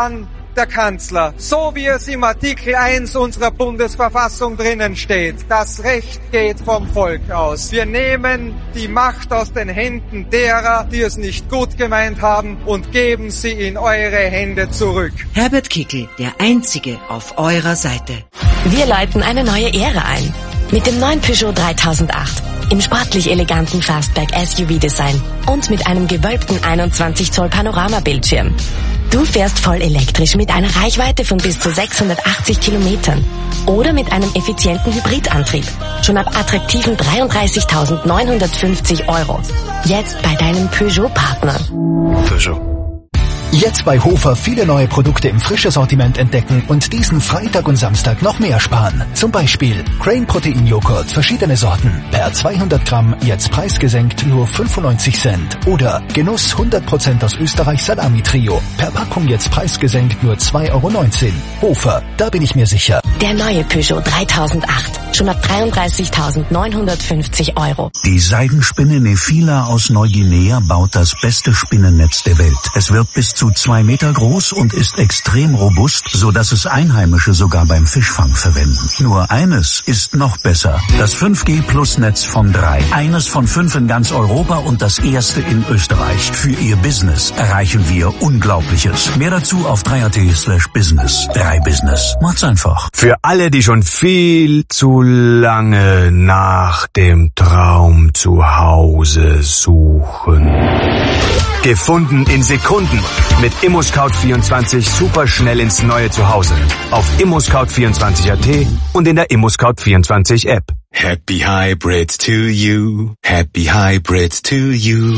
der Kanzler, so wie es im Artikel 1 unserer Bundesverfassung drinnen steht. Das Recht geht vom Volk aus. Wir nehmen die Macht aus den Händen derer, die es nicht gut gemeint haben, und geben sie in eure Hände zurück. Herbert Kickl, der Einzige auf eurer Seite. Wir läuten eine neue Ära ein. Mit dem neuen Peugeot 3008. Im sportlich eleganten Fastback-SUV-Design und mit einem gewölbten 21 Zoll Panoramabildschirm. Du fährst voll elektrisch mit einer Reichweite von bis zu 680 Kilometern. Oder mit einem effizienten Hybridantrieb. Schon ab attraktiven 33.950 €. Jetzt bei deinem Peugeot-Partner. Peugeot. Jetzt bei Hofer viele neue Produkte im Frischsortiment entdecken und diesen Freitag und Samstag noch mehr sparen. Zum Beispiel Crane Protein Joghurt, verschiedene Sorten. Per 200 Gramm jetzt preisgesenkt nur 95 Cent. Oder Genuss 100% aus Österreich Salami Trio. Per Packung jetzt preisgesenkt nur 2,19 €. Hofer, da bin ich mir sicher. Der neue Peugeot 3008. Schon ab 33.950 €. Die Seidenspinne Nephila aus Neuguinea baut das beste Spinnennetz der Welt. Es wird bis zu 2 Meter groß und ist extrem robust, so dass es Einheimische sogar beim Fischfang verwenden. Nur eines ist noch besser. Das 5G-Plus-Netz von 3. Eines von 5 in ganz Europa und das erste in Österreich. Für Ihr Business erreichen wir Unglaubliches. Mehr dazu auf 3at/business. 3 Business. Macht's einfach. Für alle, die schon viel zu lange nach dem Traum zu Hause suchen. Gefunden in Sekunden. Mit ImmoScout24 super schnell ins neue Zuhause. Auf ImmoScout24.at und in der ImmoScout24 App. Happy Hybrid to you. Happy Hybrid to you.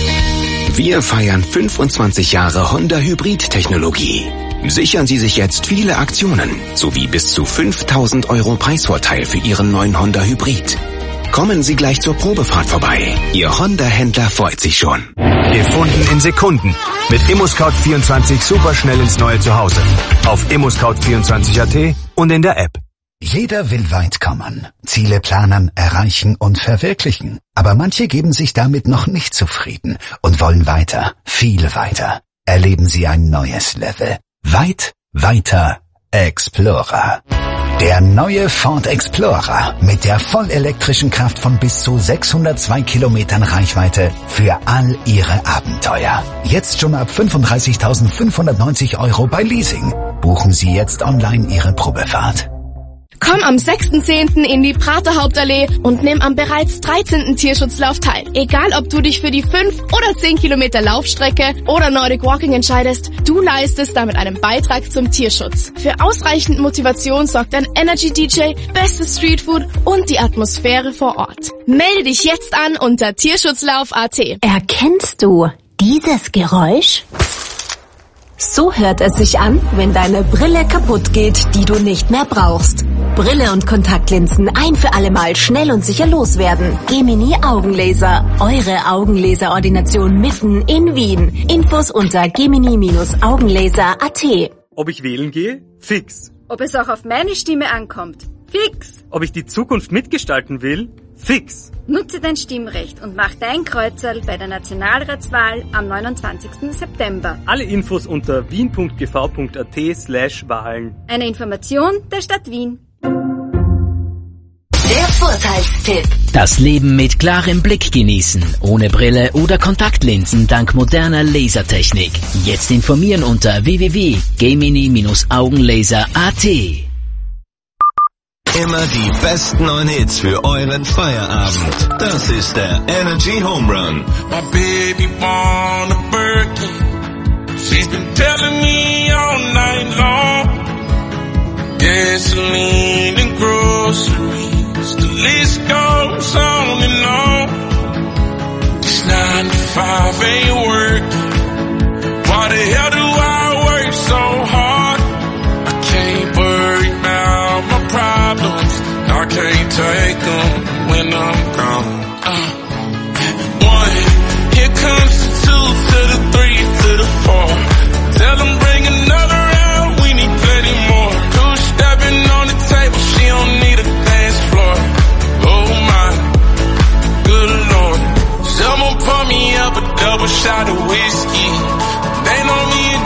Wir feiern 25 Jahre Honda Hybrid-Technologie. Sichern Sie sich jetzt viele Aktionen, sowie bis zu 5.000 € Preisvorteil für Ihren neuen Honda Hybrid. Kommen Sie gleich zur Probefahrt vorbei. Ihr Honda-Händler freut sich schon. Gefunden in Sekunden. Mit ImmoScout24 super schnell ins neue Zuhause. Auf ImmoScout24.at und in der App. Jeder will weit kommen, Ziele planen, erreichen und verwirklichen. Aber manche geben sich damit noch nicht zufrieden und wollen weiter, viel weiter. Erleben Sie ein neues Level. Weit, weiter, Explorer. Der neue Ford Explorer mit der vollelektrischen Kraft von bis zu 602 Kilometern Reichweite für all Ihre Abenteuer. Jetzt schon ab 35.590 € bei Leasing. Buchen Sie jetzt online Ihre Probefahrt. Komm am 6.10. in die Prater Hauptallee und nimm am bereits 13. Tierschutzlauf teil. Egal, ob du dich für die 5 oder 10 Kilometer Laufstrecke oder Nordic Walking entscheidest, du leistest damit einen Beitrag zum Tierschutz. Für ausreichend Motivation sorgt ein Energy-DJ, bestes Streetfood und die Atmosphäre vor Ort. Melde dich jetzt an unter Tierschutzlauf.at. Erkennst du dieses Geräusch? So hört es sich an, wenn deine Brille kaputt geht, die du nicht mehr brauchst. Brille und Kontaktlinsen ein für alle Mal schnell und sicher loswerden. Gemini Augenlaser, eure Augenlaserordination mitten in Wien. Infos unter gemini-augenlaser.at. Ob ich wählen gehe? Fix. Ob es auch auf meine Stimme ankommt? Fix. Ob ich die Zukunft mitgestalten will? Fix. Nutze dein Stimmrecht und mach dein Kreuzerl bei der Nationalratswahl am 29. September. Alle Infos unter wien.gv.at/Wahlen. Eine Information der Stadt Wien. Der Vorteilstipp. Das Leben mit klarem Blick genießen, ohne Brille oder Kontaktlinsen dank moderner Lasertechnik. Jetzt informieren unter www.gemini-augenlaser.at. Immer die besten neuen Hits für euren Feierabend. Das ist der Energy Home Run. My baby born a Birkin. She's been telling me all night long. Gasoline and groceries. The list goes on and on. This 9 to 5 ain't working. Why the hell do I work so hard? I can't worry about my problems. I can't take them when I'm gone. 1, here comes the 2 to the 3 to the 4. Tell them bring another round, we need plenty more. 2 stepping on the table, she don't need a dance floor. Oh my, good Lord. Someone pour me up a double shot of whiskey. They know me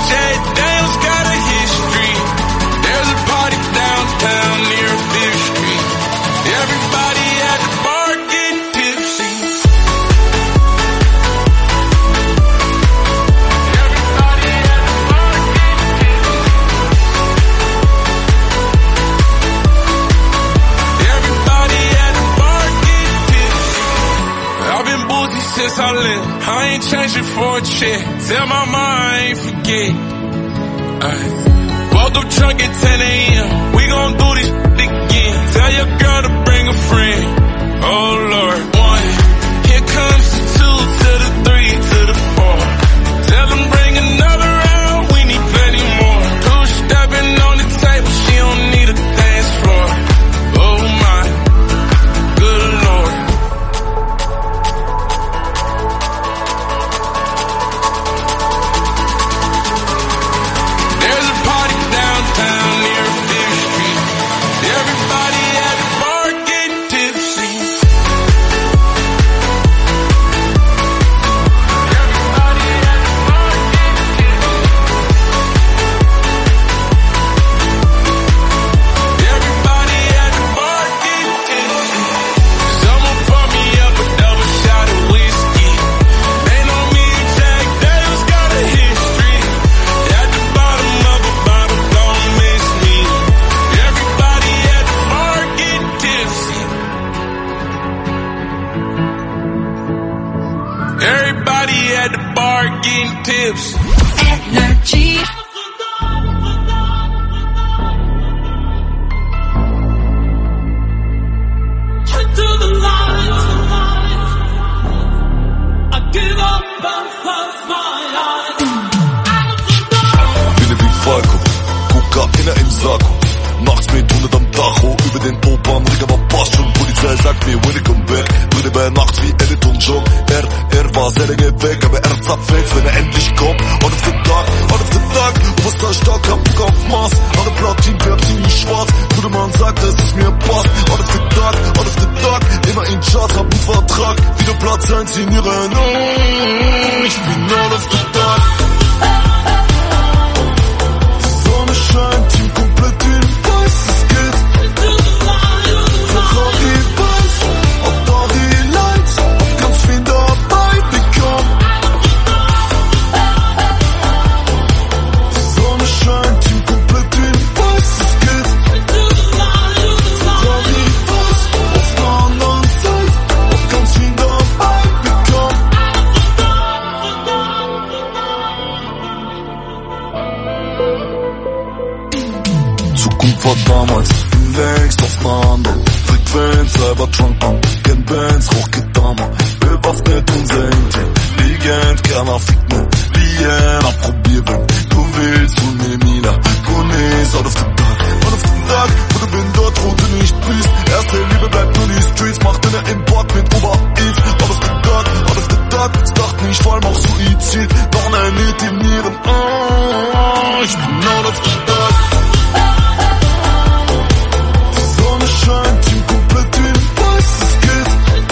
place I live. I ain't changing for a chick. Tell my mom I ain't forget. Woke up drunk at 10 a.m. We gon' do this again. Tell your girl to bring a friend. Oh Lord. 1, here comes the 2 to the 3 to the 4. Tell them bring another round. We need plenty more. 2 stepping on the table. She don't need a dance floor. Oh my, good Lord. There's a party downtown near 5th Street. Everybody at the bar getting tipsy. Everybody at the bar getting tipsy. Energy. To the light. I give up and close my eyes. Bin wie Falco, Kokainer im Sakko. Nachts mit 100 am Tacho, über den Opernring, aber passt schon. Polizei sagt mir, welcome back. Würde bei nachts wie Elton John. Er war sehr lange weg, aber er zapfelt, wenn er endlich kommt. Out of the dark, Oberster stark, hab Bock auf Mars. Alle Platin, färbt ziemlich schwarz. Gute Mann sagt, dass es mir passt. Out of the dark, immer in Charts, hab 'n Vertrag. Wieder Platz 1 in ihren ich bin out of the dark. Die Sonne scheint, Team komplett in weiß, es geht. Ferrari weiß, Atari Lights, hab ganz viel dabei bekommen. Die Sonne scheint, Team komplett in weiß, es geht. Ferrari weiß, auf der anderen Seite, hab ganz viel dabei bekommen. Zukunft war damals längst auf einer anderen Frequenz, Cybertrunk an, kein Bands, Rockgedammer, bewaffnet unser intelligent, keiner fickt nur Lien, probier wenn du willst, hol mir Mina, Gunis, out of the dark, wo du bin dort, wo du nicht bist, erste Liebe bleibt nur die Streets, macht deine Import mit Ober-Eve, out of the dark, es dachte nicht, vor allem auch Suizid, noch ein Hit in ihren, ich bin out of the dark. Scheint Team komplett in weiß, es geht.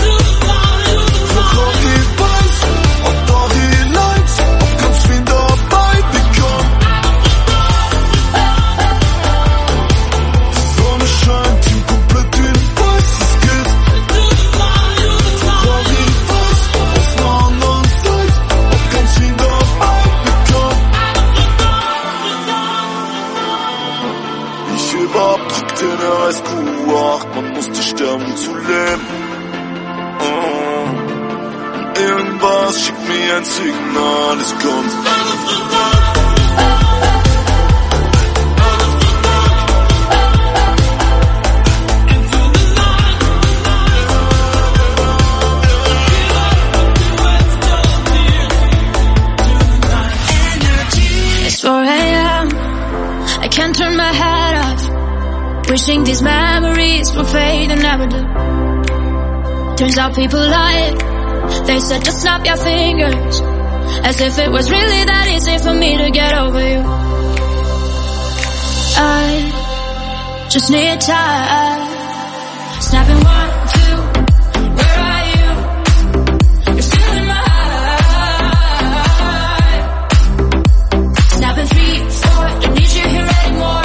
Ferrari weiß, Atari Lights, hab ganz viel dabei bekommen. Die Sonne scheint, Team komplett in weiß, es geht. Ferrari weiß, auf einer anderen Seite, hab ganz viel dabei bekommen. Ich heb abdrückt in der Highschool. Man musste sterben, um zu leben. Und irgendwas schickt mir ein Signal, es kommt. It's 4 a.m. I can't turn my head off. Wishing these memories will fade and never do. Turns out people lied. They said just snap your fingers. As if it was really that easy for me to get over you. I just need time. Snapping 1, 2, where are you? You're still in my heart. Snapping 3, 4, don't need you here anymore.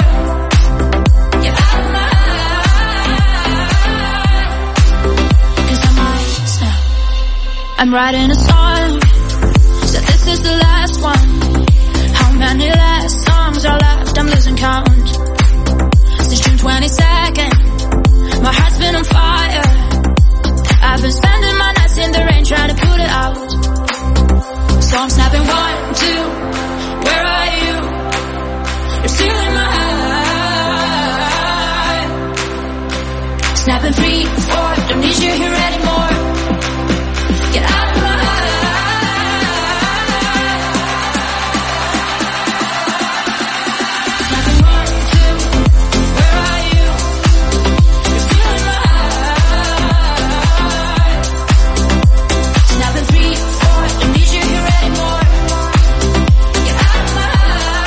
I'm writing a song, so this is the last one. How many last songs are left? I'm losing count. Since June 22nd, my heart's been on fire. I've been spending my nights in the rain trying to put get out. So I'm snapping 1, 2, where are you? You're still in my heart. Snapping 3, 4, don't need you here anymore. Get out of my heart. Snapping 1, 2, where are you? You're still in my heart. Snapping 3, 4, don't need you here anymore. Get out of my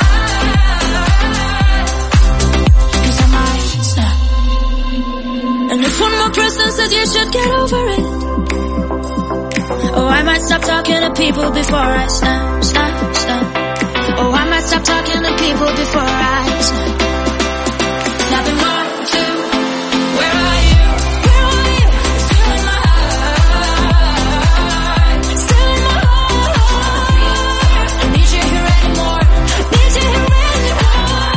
heart. 'Cause I might snap. And if one more person says you should get over it, oh, I might stop talking to people before I snap, snap, snap. Oh, I might stop talking to people before I snap. Snapping 1, 2, where are you? Where are you? Still in my heart. Still in my heart. Don't need you here anymore. Need you here anymore.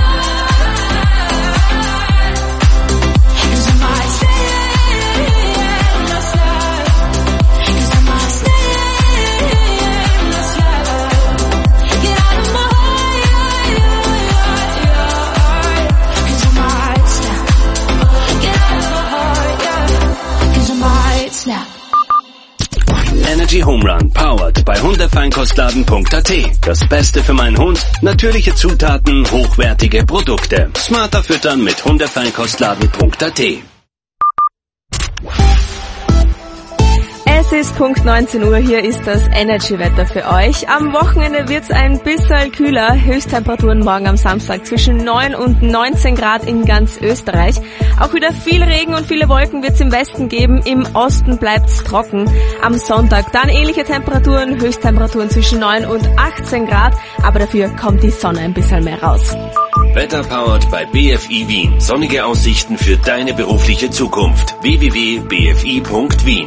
'Cause I might stay in my slide. 'Cause I might stay in my slide. Get out of my heart. 'Cause I might snap. Get out of my heart, yeah. 'Cause I might snap. Energy Home Run, powered bei Hundefeinkostladen.at. Das Beste für meinen Hund, natürliche Zutaten, hochwertige Produkte. Smarter füttern mit Hundefeinkostladen.at. Es ist Punkt 19 Uhr, hier ist das Energy-Wetter für euch. Am Wochenende wird's ein bisschen kühler. Höchsttemperaturen morgen am Samstag zwischen 9 und 19 Grad in ganz Österreich. Auch wieder viel Regen und viele Wolken wird's im Westen geben. Im Osten bleibt's trocken. Am Sonntag dann ähnliche Temperaturen, Höchsttemperaturen zwischen 9 und 18 Grad. Aber dafür kommt die Sonne ein bisschen mehr raus. Wetter powered bei BFI Wien. Sonnige Aussichten für deine berufliche Zukunft. www.bfi.wien.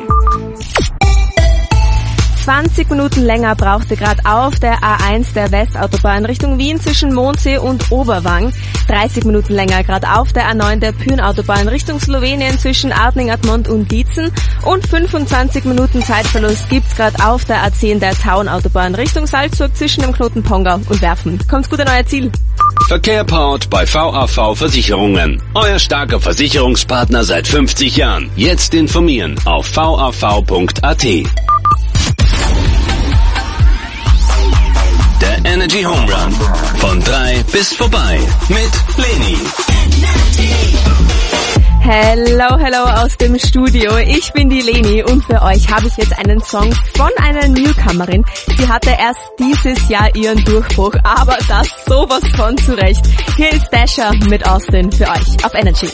20 Minuten länger brauchte gerade auf der A1 der Westautobahn Richtung Wien zwischen Mondsee und Oberwang. 30 Minuten länger gerade auf der A9 der Pyrenautobahn Richtung Slowenien zwischen Adling-Admont und Dietzen. Und 25 Minuten Zeitverlust gibt's gerade auf der A10 der Tauenautobahn Richtung Salzburg zwischen dem Knoten Pongau und Werfen. Kommt gut an euer Ziel. Verkehr powered bei VAV Versicherungen. Euer starker Versicherungspartner seit 50 Jahren. Jetzt informieren auf vav.at. Der Energy Home Run. Von 3 bis vorbei. Mit Leni. Hello, hello aus dem Studio. Ich bin die Leni und für euch habe ich jetzt einen Song von einer Newcomerin. Sie hatte erst dieses Jahr ihren Durchbruch, aber das sowas von zurecht. Hier ist Dasha mit Austin für euch auf Energy.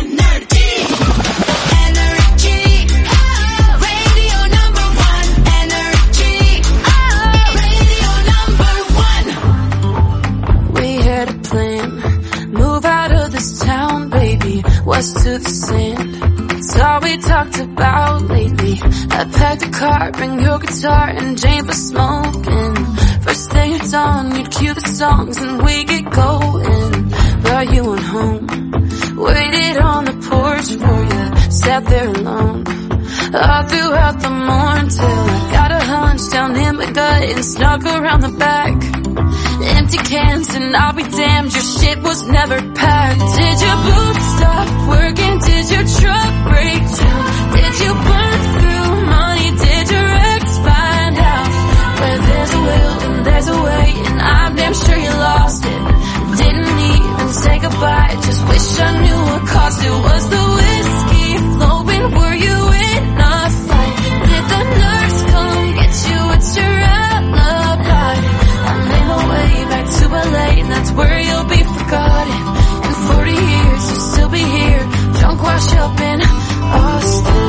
West to the sand, it's all we talked about lately. I packed a car, bring your guitar and Jane for smoking. First day at dawn, you'd cue the songs and we get going. Brought you on home, waited on the porch for you, sat there alone. All throughout the morning till I got a hunch down in my gut and snuck around the back. Empty cans and I'll be damned, your shit was never packed. Did your boots stop working? Did your truck break down? Did you burn through money? Did your ex find out? Where there's a will and there's a way, and I'm damn sure you lost it. Didn't even say goodbye, just wish I knew what caused it. Was the whiskey flowing? Were you in a fight? Did the nurse come get you? It's your alibi. I made my way back to LA, and that's where you'll be forgotten. In 40 years, you'll still be here, drunk, washed up in Austin.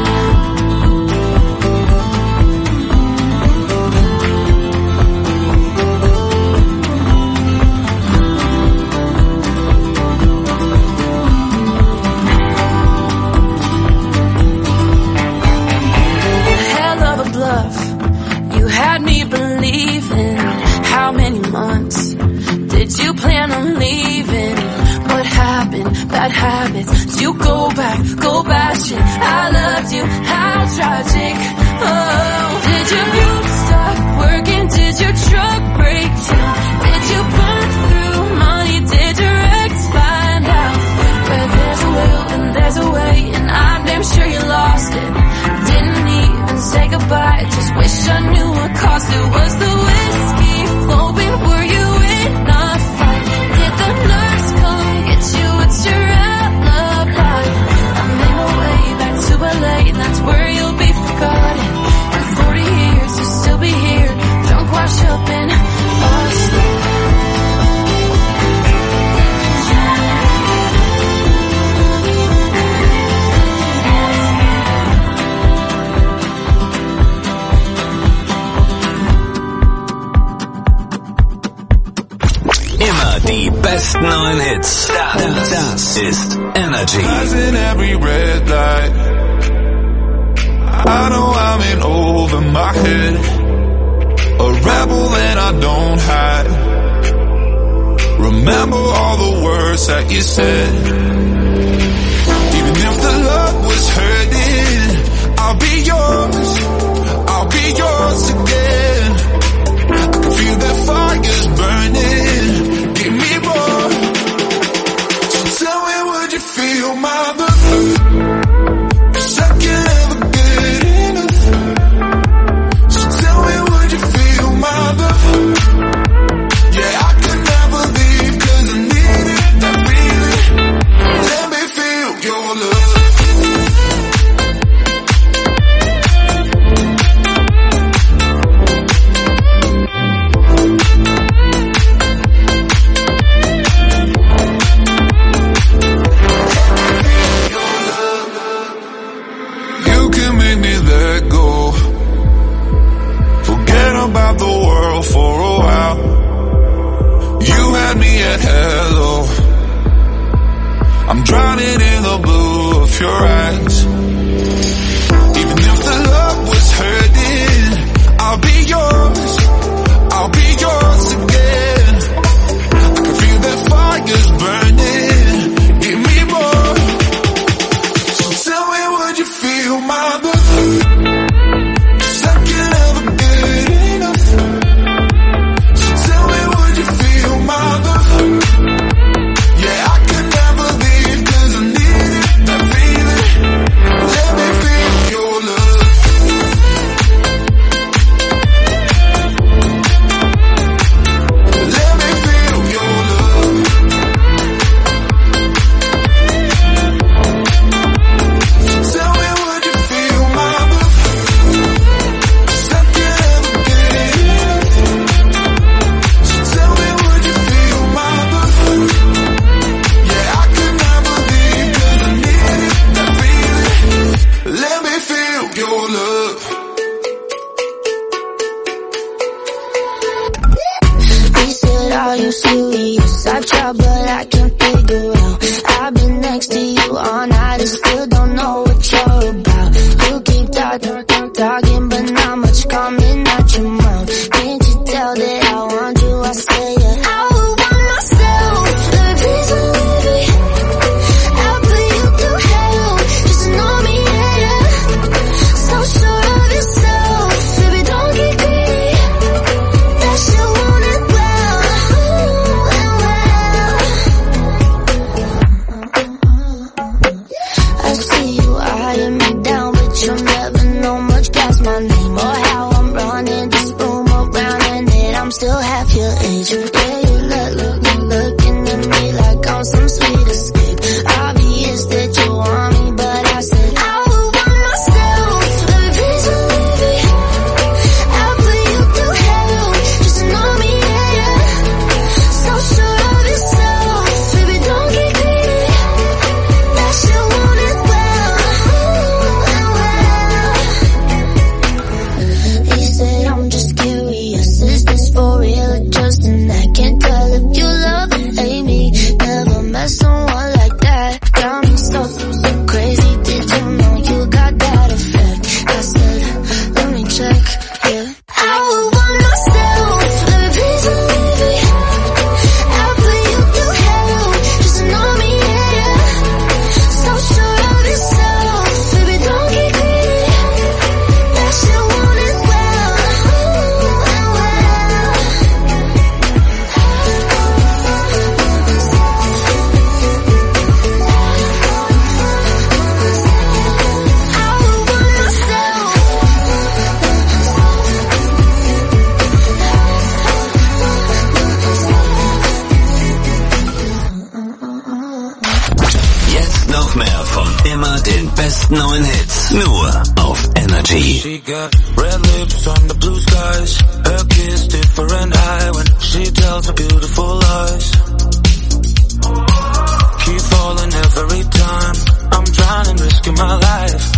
Hell of a bluff, you had me believing. How many months did you plan on leaving? What happened? happen, bad habits. You go back, go bashing. I loved you, how tragic. Oh, did your boot stop working? Did your truck break down? Did you burn through money? Did your ex find out? Where there's a will and there's a way, and I'm damn sure you lost it. Didn't even say goodbye, just wish I knew what cost it. Was the whiskey flowing? Were you in a fight? Did the nurse come get you? It's your alibi. I made my way back to LA, and that's where you'll be forgotten. In 40 years you'll still be here, drunk, washed up and asleep. Die besten neuen Hits. Das ist Energy. In every red light, I know I'm in over my head. A rebel and I don't hide. Remember all the words that you said. Even if the love was hurting, I'll be yours. I'll be yours again. I can feel that fire's burning. Give me more. So tell me, would you feel my love? 'Cause I can never get enough. So tell me, would you feel my love? Yeah, I can never leave 'cause I need it, that feeling. Let me feel your love. About the world for a while. You had me at hello. I'm drowning in the blue of your eyes. Even if the love was hurting, I'll be yours. I'll be yours again. I can feel that fire's burning. Give me more. So tell me, would you feel my love? I see you noch mehr von immer den besten neuen Hits. Nur auf Energy. She got red lips on the blue skies. Her kiss different high when she tells her beautiful lies. Keep falling every time I'm drowning, risking my life.